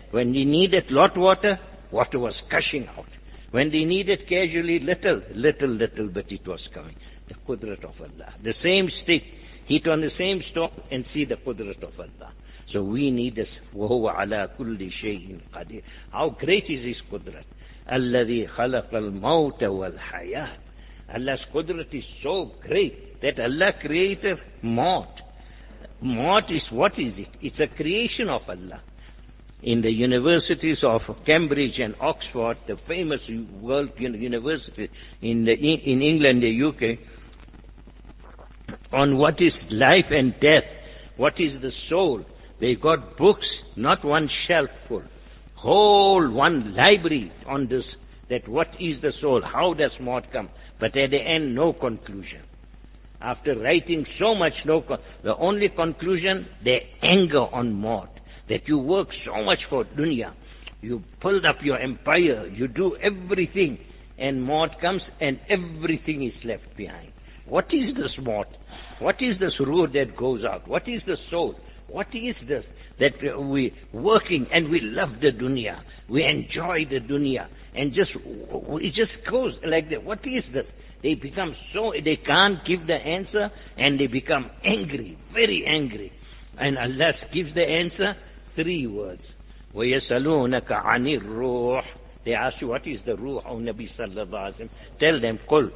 When they needed lot water, water was gushing out. When they needed casually little, but it was coming. The qudrat of Allah. The same stick, hit on the same stone and see the qudrat of Allah. So we need this. وَهُوَ عَلَى كُلِّ شَيْءٍ قَدِيرٌ. How great is His qudrat? الَّذِي خَلَقَ الْمَوْتَ وَالْحَيَاةَ. Allah's qudrat is so great that Allah created maut. Maut is, what is it? It's a creation of Allah. In the universities of Cambridge and Oxford, the famous world universities in England, the UK, on what is life and death, what is the soul. They got books, not one shelf full, whole one library on this, that what is the soul, how does maut come, but at the end no conclusion. After writing so much, the only conclusion, the anger on maut. That you work so much for dunya, you build up your empire, you do everything, and maut comes and everything is left behind. What is this maut? What is this ruh that goes out? What is the soul? What is this that we working and we love the dunya, we enjoy the dunya, and it just goes like that. What is this? They become so, they can't give the answer, and they become angry, very angry. And Allah gives the answer. 3 words. وَيَسَلُونَكَ عَنِ الرُّوحِ. They ask you, what is the ruh, O Nabi sallallahu alaihi wasallam? Tell them, قُلْ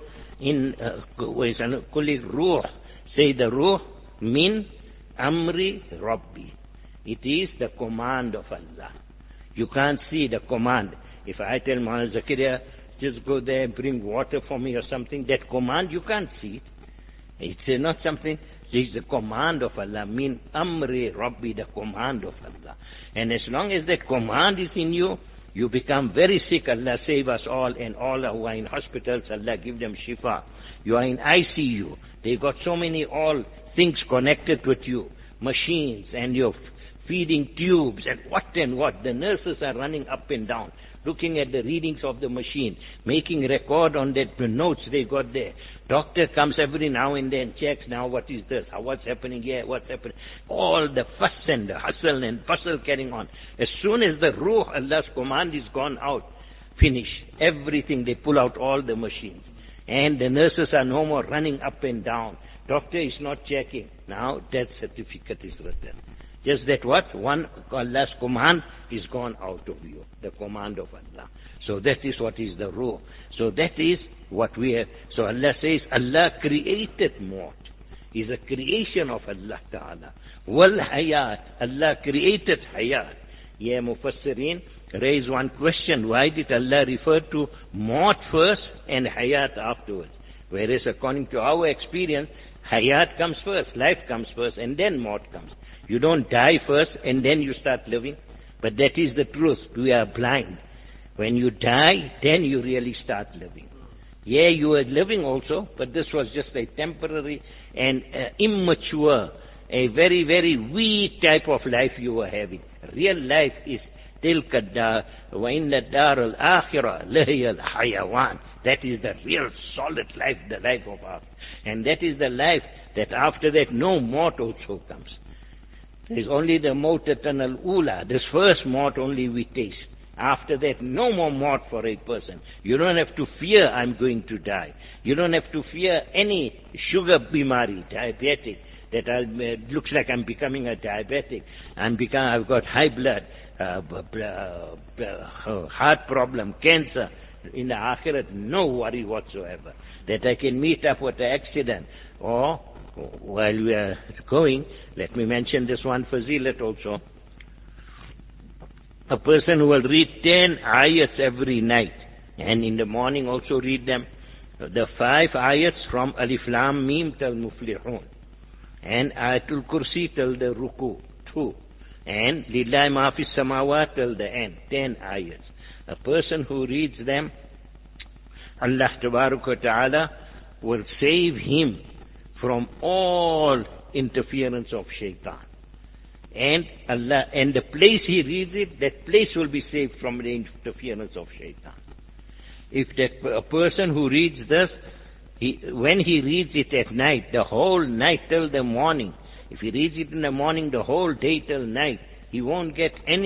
قُلِ الرُّوحِ. Say the ruh, min amri rabbi. It is the command of Allah. You can't see the command. If I tell Maulana Zakaria, just go there and bring water for me or something, that command, you can't see it. It's not something. This is the command of Allah. Min amri rabbi, the command of Allah. And as long as that command is in you, you become very sick. Allah save us all, and all who are in hospitals, Allah give them shifa. You are in ICU. They got so many all things connected with you. Machines and your feeding tubes and what. The nurses are running up and down, looking at the readings of the machine, making record on that notes they got there. Doctor comes every now and then, checks now what is this, what's happening here, what's happening. All the fuss and the hustle and bustle carrying on. As soon as the ruh, Allah's command is gone out, finish. Everything, they pull out all the machines. And the nurses are no more running up and down. Doctor is not checking. Now death certificate is written. Just that what? One, Allah's command is gone out of you. The command of Allah. So that is what is the ruh. So that is what we have. So Allah says, Allah created maut. Is a creation of Allah Ta'ala. Wal hayat. Allah created hayat. Yeah, Mufassirin raise one question. Why did Allah refer to maut first and hayat afterwards? Whereas according to our experience, hayat comes first, life comes first, and then maut comes. You don't die first and then you start living. But that is the truth. We are blind. When you die, then you really start living. Yeah, you are living also, but this was just a temporary and immature, a very, very weak type of life you were having. Real life is تِلْكَ الدَّارُ وَإِنَّ الدَّارَ الْآخِرَةَ لَهِيَ الْحَيَوَانِ. That is the real solid life, the life of ours. And that is the life that after that no maut also comes. There is only the mawtatan al-ula. This first maut only we taste. After that, no more maut for a person. You don't have to fear I'm going to die. You don't have to fear any sugar bimari, diabetic, that looks like I'm becoming a diabetic. I've got high blood, heart problem, cancer. In the akhirat, no worry whatsoever. That I can meet up with the accident. Or, while we are going, let me mention this one fazilat also. A person who will read 10 ayats every night, and in the morning also read them. The 5 ayats from Alif Lam Mim till Muflihun, and Ayatul Kursi till the Ruku, 2, and Lillahi Ma Fis Samawat till the end, 10 ayats. A person who reads them, Allah Tabaraka Ta'ala will save him from all interference of shaitan. And Allah, and the place he reads it, that place will be saved from the interference of shaitan. If a person who reads this, when he reads it at night, the whole night till the morning, if he reads it in the morning, the whole day till night, he won't get any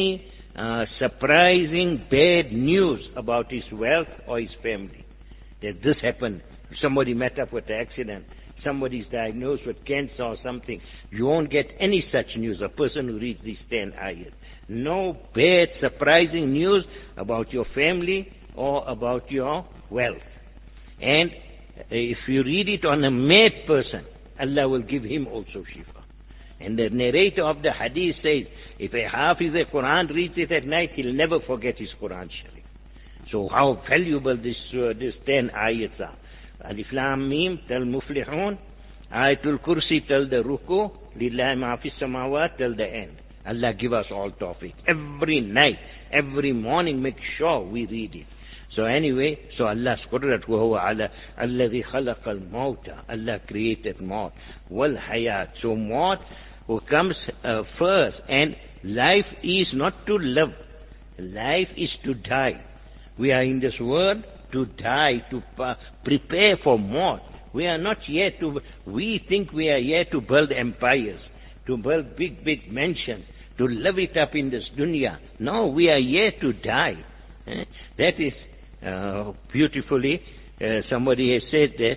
surprising bad news about his wealth or his family. That this happened. Somebody met up with an accident. Somebody's diagnosed with cancer or something. You won't get any such news. A person who reads these 10 ayat. No bad, surprising news about your family or about your wealth. And if you read it on a mad person, Allah will give him also shifa. And the narrator of the hadith says, if a Hafiz of Quran reads it at night, he'll never forget his Quran Sharif. So how valuable this 10 ayats are. Alif Lam Mim till Muflihun, Ayatul Kursi till the Ruku, Lillahi ma fis samawat till the end. Allah give us all tawfiq. Every night, every morning, make sure we read it. So anyway, so Allah's Qudrat huwa ala alladhi khalaqa al-mawta. Allah created maut wal hayat. So maut who comes first, and life is not to live. Life is to die. We are in this world to die, to prepare for maut. We are not here to, we think we are here to build empires, to build big, big mansions, to live it up in this dunya. No, we are here to die. That is beautifully, somebody has said that,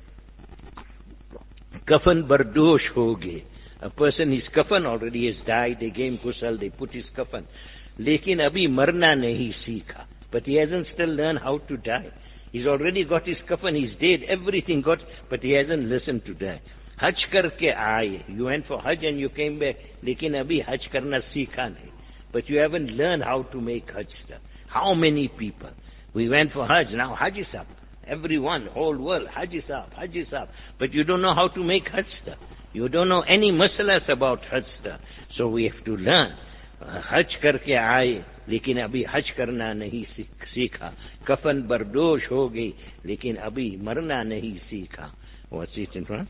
kafan bardosh hoge. A person, his kafan already has died, they gave him ghusl, they put his kafan. Lekin abhi marna nahi sikha. But he hasn't still learned how to die. He's already got his kafan, he's dead, everything got, but he hasn't listened to die. Hajj karke aaye. You went for Hajj and you came back. Lekin abhi Hajj karna sikha nahi. But you haven't learned how to make Hajj stuff. How many people? We went for Hajj, now Hajj is up. Everyone, whole world, Hajj is up, Hajj is up. But you don't know how to make Hajj stuff. You don't know any masalas about Hajj stuff. So we have to learn. Hajj karke aaye, lekin abhi Hajj karna nahi sikha. Kafan bardosh ho gayi, lekin abhi marna nahi sikha. What's it in front?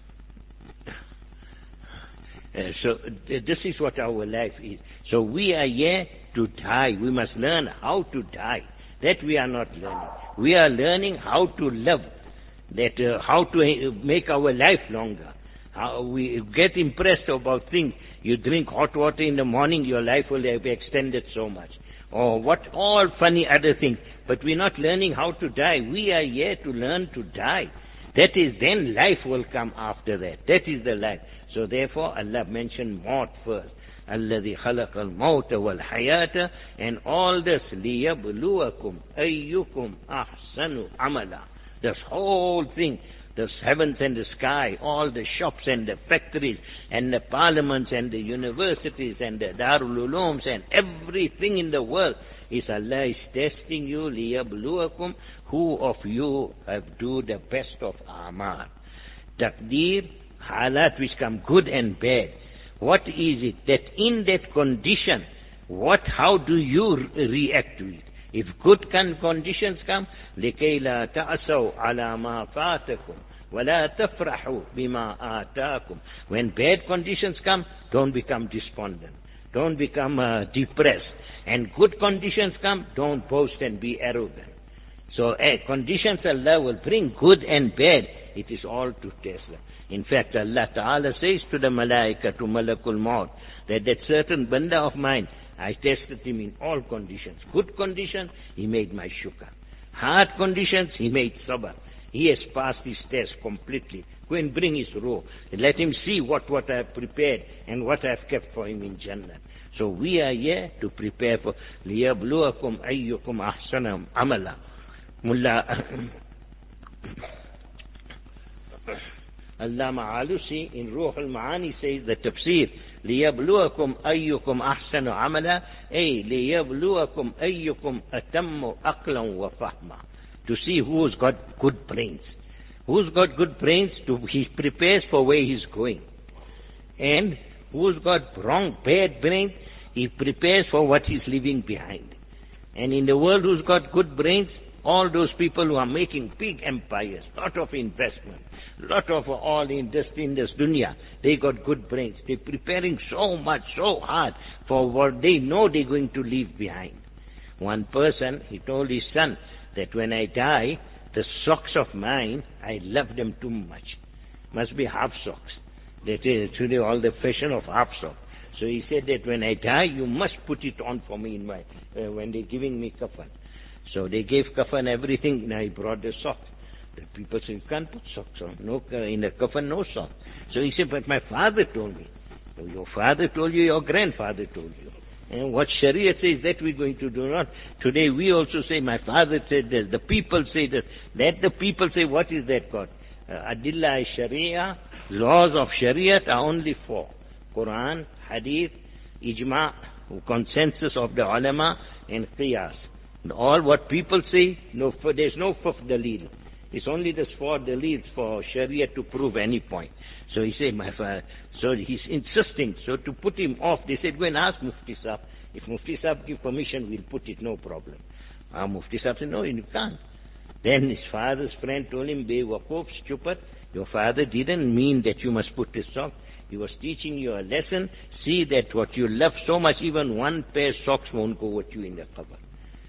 So this is what our life is. So we are here to die. We must learn how to die. That we are not learning. We are learning how to live. That how to make our life longer. How we get impressed about things. You drink hot water in the morning, your life will be extended so much. Or what all funny other things. But we're not learning how to die. We are here to learn to die. That is, then life will come after that. That is the life. So therefore Allah mentioned maut first. الذي خلق الموت والحياة, and all this ليبلوكم أيكم أحسن عملا. This whole thing, the heavens and the sky, all the shops and the factories and the parliaments and the universities and the Darul Ulooms and everything in the world is Allah is testing you. ليبلوكم, who of you have do the best of amal. Taqdeer, halat which come good and bad. What is it that in that condition, how do you react to it? If good conditions come, لِكَيْ لَا تَعْسَوْا عَلَى مَا فَاتَكُمْ وَلَا تَفْرَحُوا بِمَا آتَاكُمْ. When bad conditions come, don't become despondent. Don't become depressed. And good conditions come, don't boast and be arrogant. So conditions Allah will bring, good and bad. It is all to test them. In fact, Allah Ta'ala says to the Malaika, to Malakul Maut, that certain banda of mine, I tested him in all conditions. Good conditions, he made my shukr. Hard conditions, he made sabr. He has passed his test completely. Go and bring his ruh. Let him see what I have prepared and what I have kept for him in Jannah. So we are here to prepare for لِيَبْلُوَكُمْ أَيُّكُمْ أَحْسَنَ عَمَلًا. Mullah Allama Alusi in Ruh al-Ma'ani says the tafsir, لِيَبْلُوَكُمْ أَيُّكُمْ أَحْسَنُ عَمَلًا, لِيَبْلُوَكُمْ أَيُّكُمْ أَتَمُّ أَقْلًا وَفَهْمًا. To see who's got good brains. Who's got good brains, he prepares for where he's going. And who's got bad brains, he prepares for what he's leaving behind. And in the world who's got good brains, all those people who are making big empires, lot of investment, lot of all in this dunya, they got good brains. They're preparing so much, so hard for what they know they're going to leave behind. One person, he told his son that when I die, the socks of mine, I love them too much. Must be half socks. That is today all the fashion of half socks. So he said that when I die, you must put it on for me in my when they're giving me kafan. So they gave kafan, everything. Now he brought the sock. The people said, you can't put socks on. No, in a kafan, no sock. So he said, but my father told me. So your father told you, your grandfather told you. And what Sharia says, that we're going to do not. Today we also say, my father said this. The people say this. Let the people say, what is that God? Adillah Sharia, laws of Sharia are only four. Quran, Hadith, Ijma, consensus of the ulama, and Qiyas. And all what people say, no, there's no fifth dalil. It's only this four dalils for Sharia to prove any point. So he said, my father, so he's insisting. So to put him off, they said, go and ask Mufti Sahib. If Mufti Sahib give permission, we'll put it, no problem. Mufti Sahib said, no, you can't. Then his father's friend told him, Bewakuf, stupid, your father didn't mean that you must put this sock. He was teaching you a lesson. See that what you love so much, even one pair of socks won't go with you in the cupboard.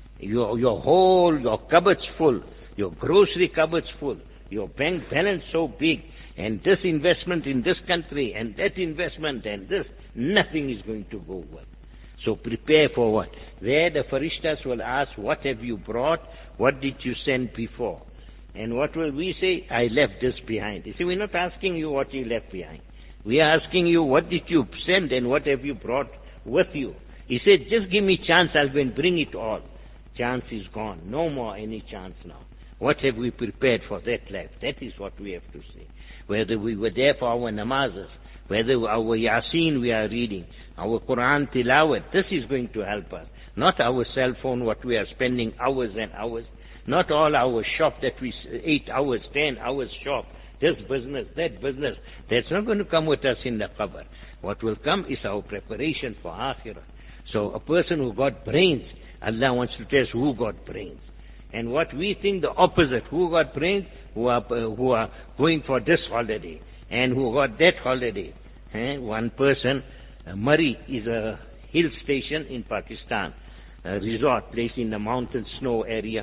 Your cupboard's full. Your grocery cupboard's full. Your bank balance so big. And this investment in this country, and that investment, and this, nothing is going to go well. So prepare for what? There the Farishtas will ask, what have you brought? What did you send before? And what will we say? I left this behind. You see, we're not asking you what you left behind. We are asking you, what did you send and what have you brought with you? He said, just give me chance, I'll go and bring it all. Chance is gone. No more any chance now. What have we prepared for that life? That is what we have to say. Whether we were there for our namazes, whether our Yasin we are reading, our Quran tilawat, this is going to help us. Not our cell phone, what we are spending hours and hours. Not all our shop that we 8 hours, 10 hours shop. This business, that business. That's not going to come with us in the qabr. What will come is our preparation for akhirah. So a person who got brains, Allah wants to test who got brains. And what we think the opposite, who got brains, who are going for this holiday, and who got that holiday. One person, Murray is a hill station in Pakistan, a resort place in the mountain snow area.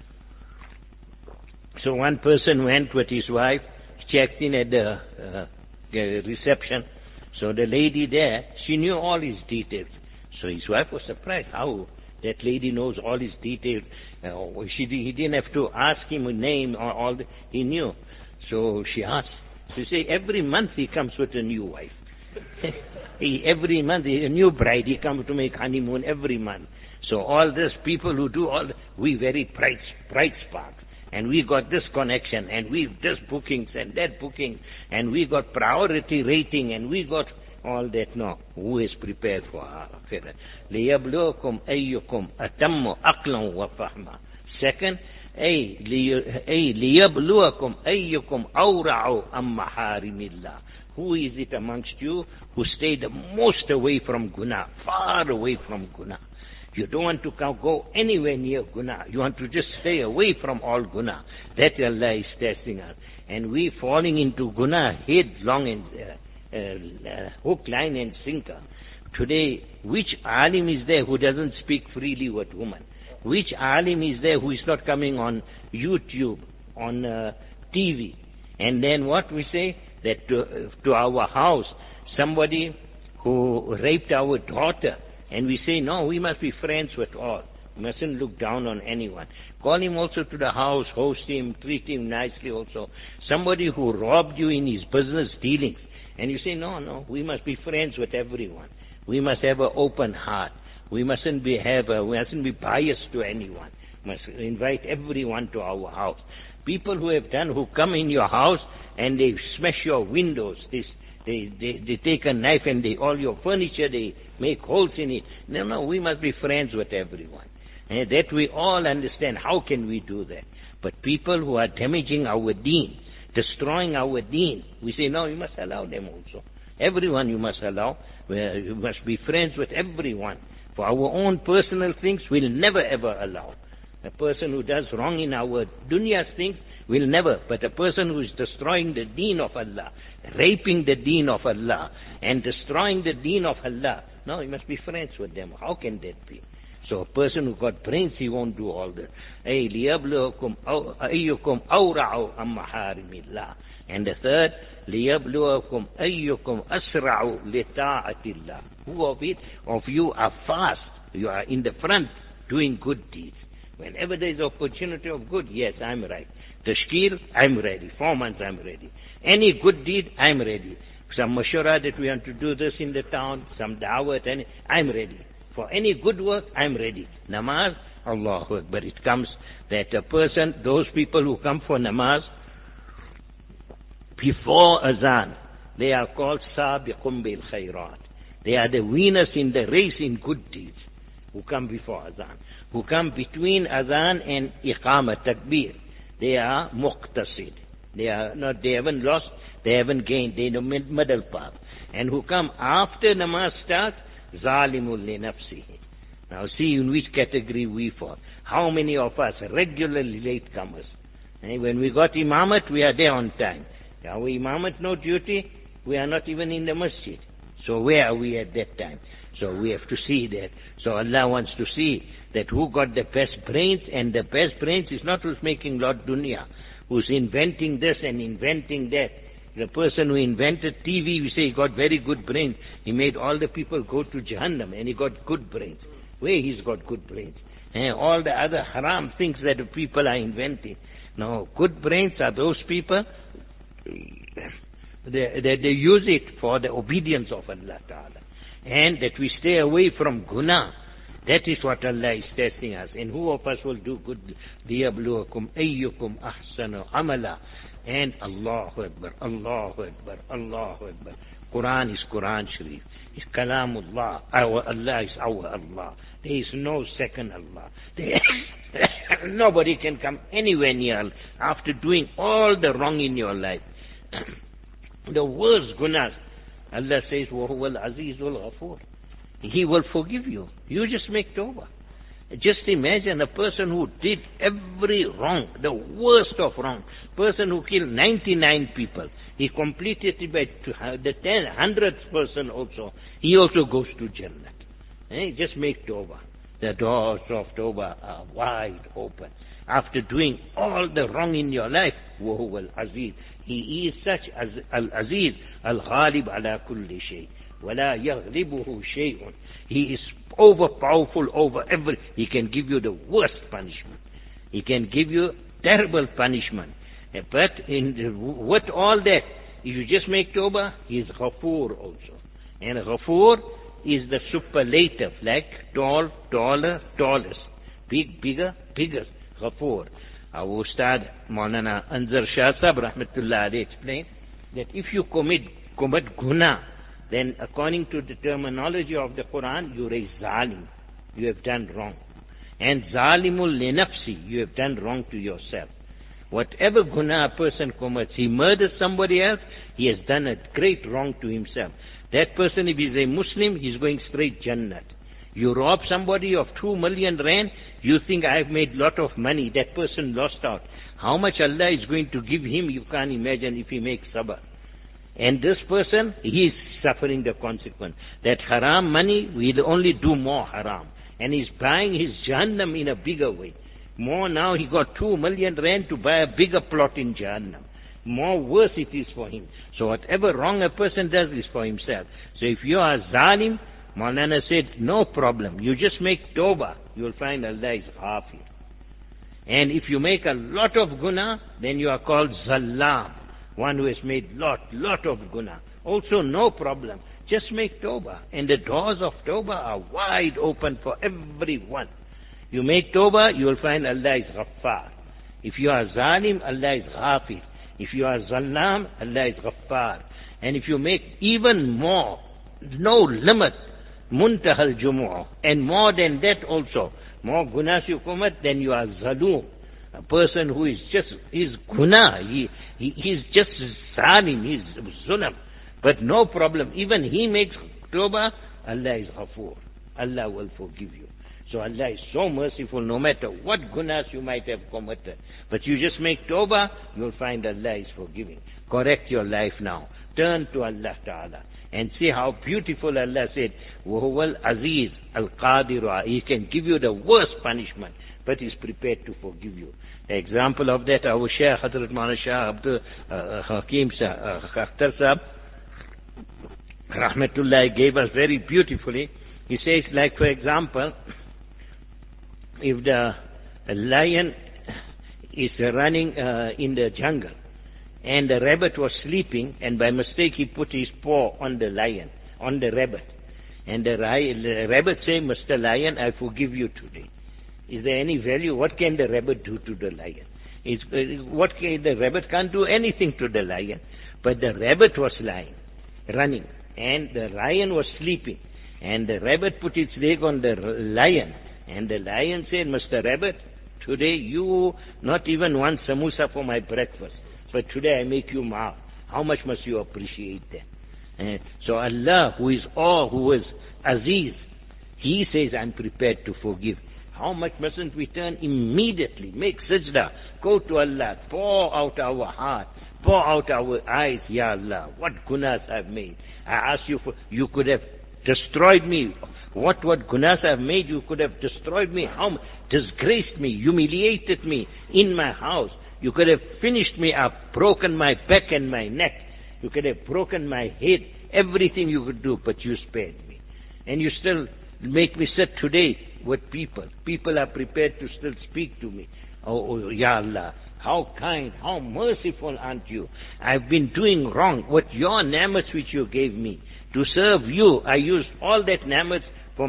So one person went with his wife, checked in at the reception. So the lady there, she knew all his details. So his wife was surprised how that lady knows all his details. He didn't have to ask him a name or all. He knew. So she asked. She said, every month he comes with a new wife. Every month, a new bride. He comes to make honeymoon every month. So all this, people who do all, we very bright spark. And we got this connection, and we this bookings and that booking, and we got priority rating, and we got all that. No, who is prepared for akhirah? لِيَبْلُوكُمْ أَيُّكُمْ أَتَمُّ أَقْلًا وَفَهْمًا. Second, لِيَبْلُوكُمْ أَيُّكُمْ أَوْرَعُ أَمْ مَحَارِمِ اللَّهِ. Who is it amongst you who stay the most away from guna, far away from guna? You don't want to go anywhere near guna. You want to just stay away from all guna. That Allah is testing us. And we falling into guna headlong and hook, line and sinker. Today, which alim is there who doesn't speak freely with women? Which alim is there who is not coming on YouTube, on TV? And then what we say? That to our house, somebody who raped our daughter, and we say, no, we must be friends with all. We mustn't look down on anyone. Call him also to the house, host him, treat him nicely also. Somebody who robbed you in his business dealings, and you say, no, we must be friends with everyone. We must have an open heart. We mustn't be biased to anyone. We must invite everyone to our house. People who come in your house and they smash your windows, they take a knife and all your furniture, they make holes in it. No, we must be friends with everyone. And that we all understand. How can we do that? But people who are damaging our deen, destroying our deen, we say, no, you must allow them also. Everyone you must allow. You must be friends with everyone. For our own personal things, we'll never ever allow. A person who does wrong in our dunya things, will never. But a person who is destroying the deen of Allah, raping the deen of Allah, and destroying the deen of Allah, no, you must be friends with them. How can that be? So a person who got brains, he won't do all that. لِيَبْلُوكُمْ أَيُّكُمْ أَوْرَعُ أَمْ مَحَارِمِ اللَّهِ. And the third, لِيَبْلُوَكُمْ أَيُّكُمْ أَسْرَعُ لِطَاعَةِ اللَّهِ. Who of you are fast? You are in the front doing good deeds. Whenever there is opportunity of good, yes, I'm right. Tashkil, I'm ready. 4 months, I'm ready. Any good deed, I'm ready. Some mashura that we want to do this in the town, some da'wat, I'm ready. For any good work, I'm ready. Namaz, Allahu Akbar. It comes that a person, those people who come for namaz before azan, they are called sabiqum bil khairat. They are the winners in the race in good deeds, who come before azan. Who come between azan and iqamah, takbir, they are muqtasid. They haven't lost, they haven't gained, they know middle path. And who come after namaz starts, zalimul li nafsihi. Now see in which category we fall. How many of us regularly latecomers? When we got imamat, we are there on time. Our imamat no duty, we are not even in the masjid. So where are we at that time? So we have to see that. So Allah wants to see that who got the best brains, and the best brains is not who's making lot dunya, who's inventing this and inventing that. The person who invented TV, we say he got very good brains. He made all the people go to Jahannam, and he got good brains. Where he's got good brains? All the other haram things that the people are inventing. No, good brains are those people, they use it for the obedience of Allah Ta'ala. And that we stay away from guna. That is what Allah is testing us. And who of us will do good? لِيَبْلُوَكُمْ أَيُّكُمْ أَحْسَنُ عَمَلًا. And Allahu Akbar, Allahu Akbar, Allahu Akbar. Quran is Quran Sharif. It's Kalamullah. Our Allah is our Allah. There is no second Allah. Nobody can come anywhere near Allah after doing all the wrong in your life. The worst gunas. Allah says, وَهُوَ الْعَزِيزُ الْغَفُورُ. He will forgive you. You just make tawbah. Just imagine a person who did every wrong, the worst of wrong. Person who killed 99 people. He completed it by the 100th person also. He also goes to Jannah. Just make tawbah. The doors of tawbah are wide open. After doing all the wrong in your life, وَهُوَ الْعَزِيزُ. He is such as Al-Aziz, Al-Ghalib ala kulli shay. وَلَا يَغْلِبُهُ شَيْءٌ. He is overpowerful over every. He can give you the worst punishment. He can give you terrible punishment. But with all that, if you just make tawbah, He is Ghafoor also. And Ghafoor is the superlative, like tall, taller, tallest. Big, bigger, biggest. Ghafoor. Our Ustad Maulana Anzar Shah Sahib Rahmatullah Alayhi explained that if you commit guna, then according to the terminology of the Quran, you are zalim. You have done wrong. And zalimul li nafsi, you have done wrong to yourself. Whatever guna a person commits, he murders somebody else, he has done a great wrong to himself. That person, if he is a Muslim, he is going straight Jannat. You rob somebody of 2 million rand, you think I have made lot of money, that person lost out. How much Allah is going to give him, you can't imagine if he makes sabr. And this person, he is suffering the consequence. That haram money will only do more haram. And he's buying his Jahannam in a bigger way. More now, he got 2 million rand to buy a bigger plot in Jahannam. More worse it is for him. So whatever wrong a person does is for himself. So if you are zalim, Maulana said, no problem. You just make tawbah. You will find Allah is ghafir. And if you make a lot of guna, then you are called zallam. One who has made lot of guna. Also no problem. Just make tawbah. And the doors of tawbah are wide open for everyone. You make tawbah, you will find Allah is ghaffar. If you are zalim, Allah is ghafir. If you are zallam, Allah is ghaffar. And if you make even more, no limit, muntahal jumu'ah, and more than that also, more gunas you commit, then you are zalum. A person who is just, is guna, he's just zalim, he's zulam. But no problem, even he makes tawbah, Allah is ghafoor. Allah will forgive you. So Allah is so merciful, no matter what gunas you might have committed. But you just make tawbah, you'll find Allah is forgiving. Correct your life now. Turn to Allah Ta'ala. And see how beautiful Allah said, وَهُوَ الْعَزِيزُ الْقَادِرُ. He can give you the worst punishment. but he's prepared to forgive you. The example of that, our Shaykh Hazrat Maulana Shah Abdul Hakim Akhtar Sahab Rahmatullah gave us very beautifully. He says, like for example, if the lion is running in the jungle and the rabbit was sleeping, and by mistake he put his paw on the lion, on the rabbit, and the rabbit say, Mr. Lion, I forgive you today. Is there any value? What can the rabbit do to the lion? The rabbit can't do anything to the lion. But the rabbit was running, and the lion was sleeping. And the rabbit put its leg on the lion, and the lion said, Mr. Rabbit, today you not even want samosa for my breakfast, but today I make you maaf. How much must you appreciate that? So Allah, who is Aziz, He says, I'm prepared to forgive. How much mustn't we turn immediately, make sajda, go to Allah, pour out our heart, pour out our eyes. Ya Allah, what gunas I've made. I ask you for, you could have destroyed me. What gunas I've made, you could have destroyed me. How disgraced me, humiliated me in my house. You could have finished me up, broken my back and my neck. You could have broken my head. Everything you could do, but you spared me. And you still make me sit today with people. People are prepared to still speak to me. Oh, Ya Allah, how kind, how merciful aren't you? I've been doing wrong. With your ni'mats which you gave me to serve you, I used all that ni'mats for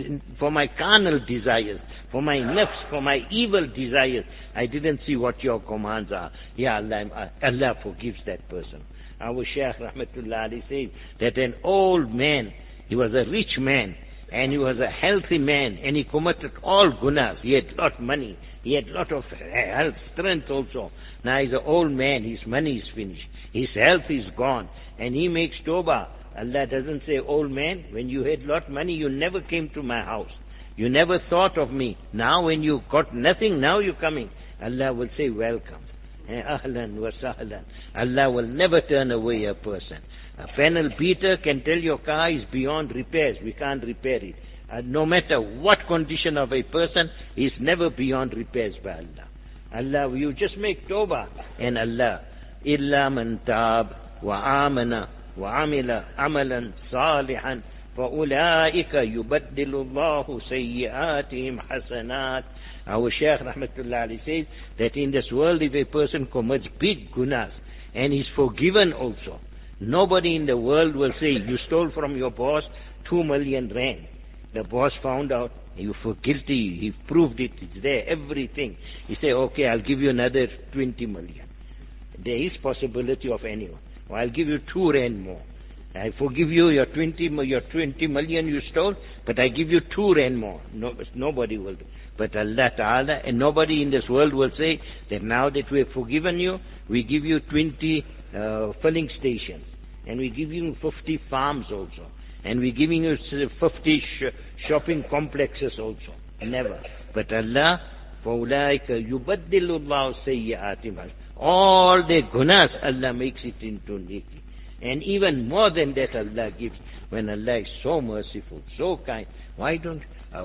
my carnal desires, for my nafs, for my evil desires. I didn't see what your commands are. Ya Allah, Allah forgives that person. Our Shaykh Rahmatullah Ali says that an old man, he was a rich man, and he was a healthy man, and he committed all gunas. He had lot of money, he had lot of health, strength also. Now he's an old man, his money is finished, his health is gone, and he makes tawbah. Allah doesn't say, old man, when you had lot of money, you never came to my house. You never thought of me. Now when you got nothing, now you're coming. Allah will say, welcome. Ahlan wa sahlan. Allah will never turn away a person. A panel beater can tell your car is beyond repairs. We can't repair it. No matter what condition of a person, is never beyond repairs by Allah. Allah, you just make tawbah. And Allah, illa man taab wa amana wa amila amalan salihan فَأُولَٰئِكَ يُبَدِّلُ اللَّهُ سَيِّئَاتِهِمْ حَسَنَاتٍ. Our Shaykh Rahmatullah Ali says that in this world, if a person commits big gunas and is forgiven also, nobody in the world will say, you stole from your boss 2 million rand. The boss found out, you were guilty, he proved it, it's there, everything. He say, okay, I'll give you another 20 million. There is possibility of anyone. Or I'll give you 2 rand more. I forgive you your 20 million you stole, but I give you 2 rand more. No, nobody will do. But Allah Ta'ala, and nobody in this world will say that now that we have forgiven you, we give you 20 filling stations, and we give you 50 farms also, and we're giving you 50 shopping complexes also. Never. But Allah, فَأُولَٰئِكَ يُبَدِّلُ اللَّهُ سَيِّئَاتِهِمْ. All their gunas, Allah makes it into neki. And even more than that, Allah gives. When Allah is so merciful, so kind, why don't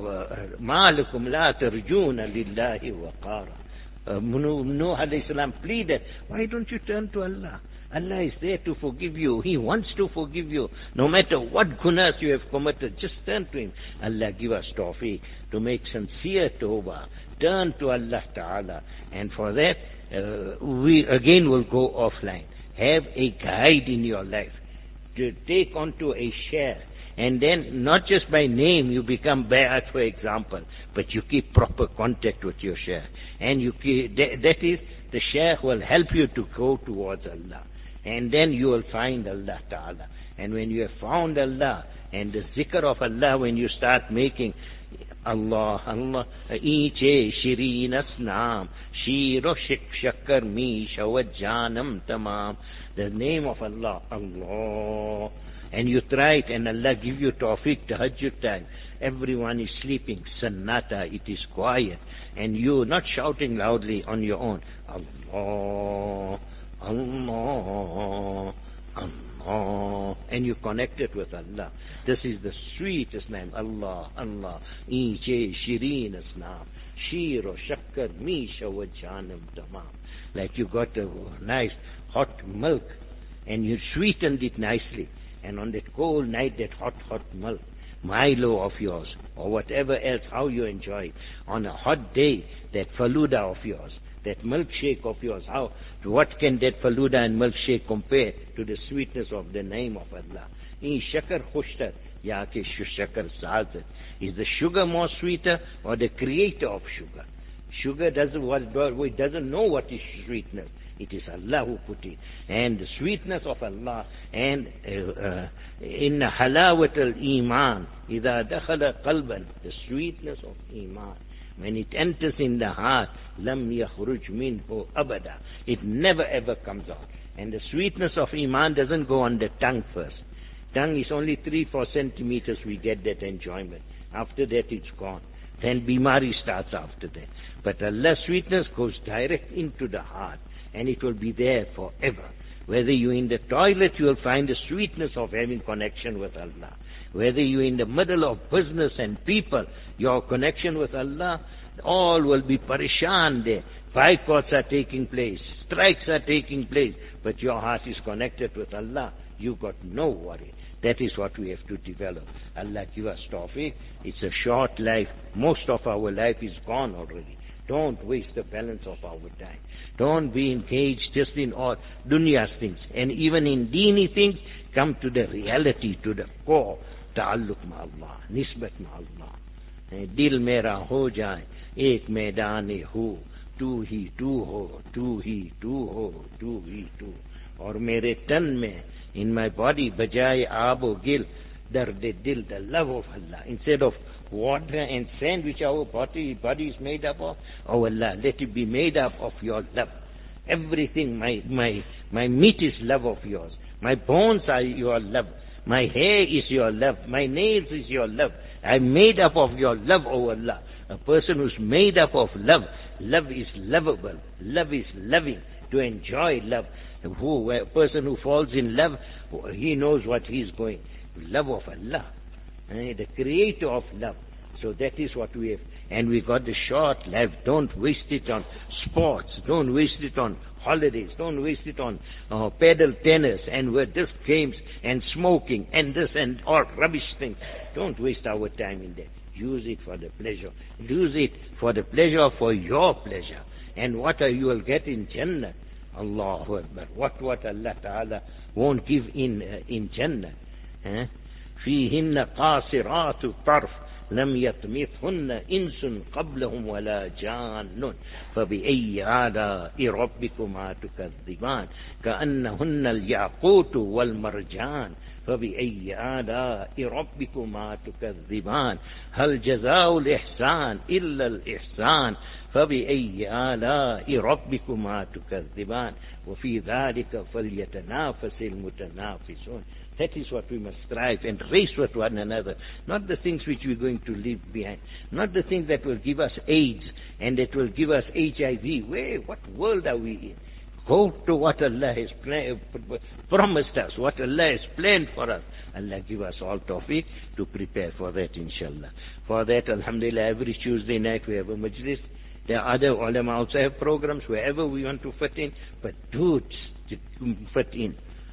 مَا لَكُمْ لَا تَرْجُونَ لِلَّهِ وَقَارًا. Nuh alayhi salam pleaded, why don't you turn to Allah? Allah is there to forgive you. He wants to forgive you. No matter what gunas you have committed, just turn to Him. Allah give us tawfiq to make sincere tawbah. Turn to Allah Ta'ala. And for that, we again will go offline. Have a guide in your life to take onto a share, and then not just by name you become bay'at, for example, but you keep proper contact with your share, and that is, the share will help you to go towards Allah, and then you will find Allah Ta'ala. And when you have found Allah and the zikr of Allah, when you start making Allah, Allah, Iche Shirin Asnam, Shiro Shakkar Mi Shawad Janam Tamam, the name of Allah, Allah. And you try it, and Allah give you tawfiq, tahajjud time. Everyone is sleeping, sanata, it is quiet, and you not shouting loudly on your own. Allah, Allah, Allah. and you connect it with Allah. This is the sweetest name. Allah, Allah. Inche Shireen Islam. Sheer or Shakkar, Misha wa Janam Tamam. Like you got a nice hot milk and you sweetened it nicely. And on that cold night, that hot milk, Milo of yours, or whatever else, how you enjoy it. On a hot day, that faluda of yours, that milkshake of yours, what can that faluda and milkshake compare to the sweetness of the name of Allah? In shakar khushtar, ya ke shakar saazat. Is the sugar more sweeter or the creator of sugar? Sugar doesn't know what is sweetness. It is Allah who put it. And the sweetness of Allah, and in halawat al-iman, idha dakhala qalban, the sweetness of iman, when it enters in the heart, lam yakhruj minhu abada. It never ever comes out. And the sweetness of iman doesn't go on the tongue first. Tongue is only 3-4 centimeters we get that enjoyment. After that it's gone. Then bimari starts after that. But Allah's sweetness goes direct into the heart. And it will be there forever. Whether you're in the toilet, you will find the sweetness of having connection with Allah. Whether you're in the middle of business and people, your connection with Allah, all will be parishan there. Boycotts are taking place, strikes are taking place, but your heart is connected with Allah. You got no worry. That is what we have to develop. Allah give us tawfiq. It's a short life. Most of our life is gone already. Don't waste the balance of our time. Don't be engaged just in all dunya's things. And even in deeni things, come to the reality, to the core. Ta'alluq ma Allah, nisbat ma Allah. Dil mera ho jaye, ek maidane ho, tu hi tu ho, tu hi tu ho, tu hi tu. Aur mere tan mein, in my body, bajaye aabo gil, darde dil, the love of Allah. Instead of water and sand which our body is made up of, oh Allah, let it be made up of your love. Everything, my meat is love of yours. My bones are your love. My hair is your love. My nails is your love. I'm made up of your love, oh Allah. A person who's made up of love, love is lovable. Love is loving. To enjoy love. A person who falls in love, he knows what he's going. Love of Allah. The creator of love. So that is what we have. And we got the short life. Don't waste it on sports. Don't waste it on holidays. Don't waste it on paddle tennis and with this games and smoking and this and all rubbish things. Don't waste our time in that. Use it for the pleasure. Use it for the pleasure, for your pleasure. And what you will get in Jannah. Allahu Akbar. What Allah Ta'ala won't give in Jannah. فيهن قاصرات الطرف لم يطمثهن إنس قبلهم ولا جان فبأي آلاء ربكما تكذبان كأنهن الياقوت والمرجان فبأي آلاء ربكما تكذبان هل جزاء الإحسان إلا الإحسان فبأي آلاء ربكما تكذبان وفي ذلك فليتنافس المتنافسون. That is what we must strive and race with one another. Not the things which we're going to leave behind. Not the things that will give us AIDS and that will give us HIV. What world are we in? Go to what Allah has promised us, what Allah has planned for us. Allah give us all tawfiq to prepare for that, inshallah. For that, alhamdulillah, every Tuesday night we have a majlis. There are other ulama also have programs wherever we want to fit in, but do fit in.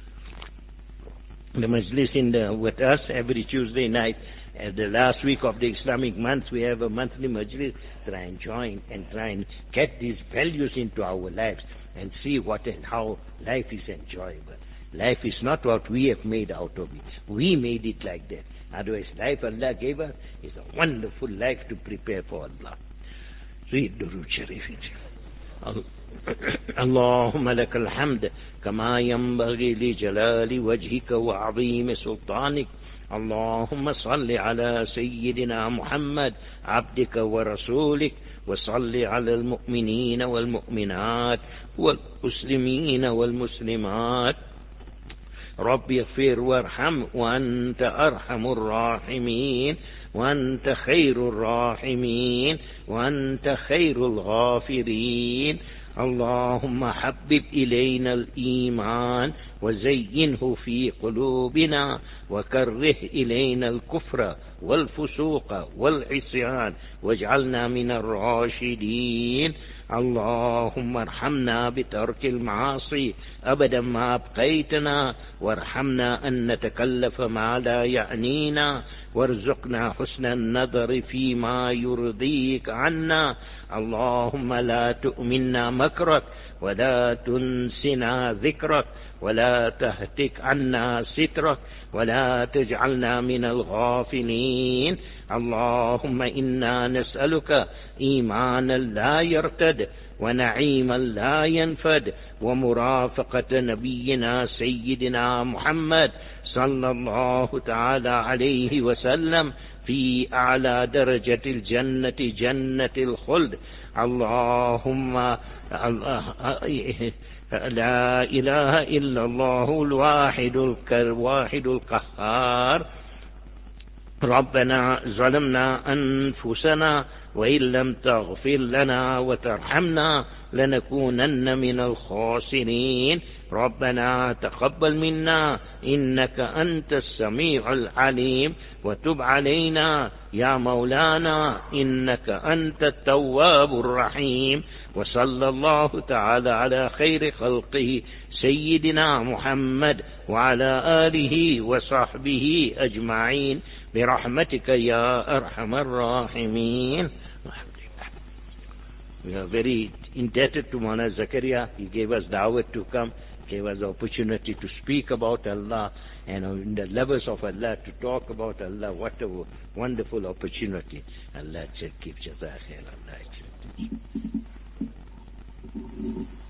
The majlis with us every Tuesday night. The last week of the Islamic month, we have a monthly majlis. Try and join and try and get these values into our lives and see what and how life is enjoyable. Life is not what we have made out of it. We made it like that. Otherwise, life Allah gave us is a wonderful life to prepare for Allah. Read Durood Sharif. اللهم لك الحمد كما ينبغي لجلال وجهك وعظيم سلطانك اللهم صل على سيدنا محمد عبدك ورسولك وصل على المؤمنين والمؤمنات والمسلمين والمسلمات رب اغفر وارحم وأنت أرحم الراحمين وأنت خير الراحمين وأنت خير الغافرين اللهم حبب إلينا الإيمان وزينه في قلوبنا وكره إلينا الكفر والفسوق والعصيان واجعلنا من الراشدين. اللهم ارحمنا بترك المعاصي أبدا ما أبقيتنا، وارحمنا أن نتكلف ما لا يعنينا، وارزقنا حسن النظر فيما يرضيك عنا. اللهم لا تؤمنا مكرك ولا تنسنا ذكرك ولا تهتك عنا سترك ولا تجعلنا من الغافلين. اللهم إنا نسألك إيمانا لا يرتد ونعيما لا ينفد ومرافقة نبينا سيدنا محمد صلى الله تعالى عليه وسلم في أعلى درجة الجنة، جنة الخلد. اللهم لا إله إلا الله الواحد القهار. ربنا ظلمنا أنفسنا وإن لم تغفر لنا وترحمنا لنكونن من الخاسرين. ربنا تقبل منا إنك أنت السميع العليم وتب علينا يا مولانا إنك أنت التواب الرحيم. وصلى الله تعالى على خير خلقه سيدنا محمد وعلى آله وصحبه أجمعين برحمتك يا أرحم الراحمين. We are very indebted to Maulana Zakaria. He gave us da'wat to come, gave us the opportunity to speak about Allah and in the levels of Allah to talk about Allah. What a wonderful opportunity. Allah keep Jazaak khair. Allah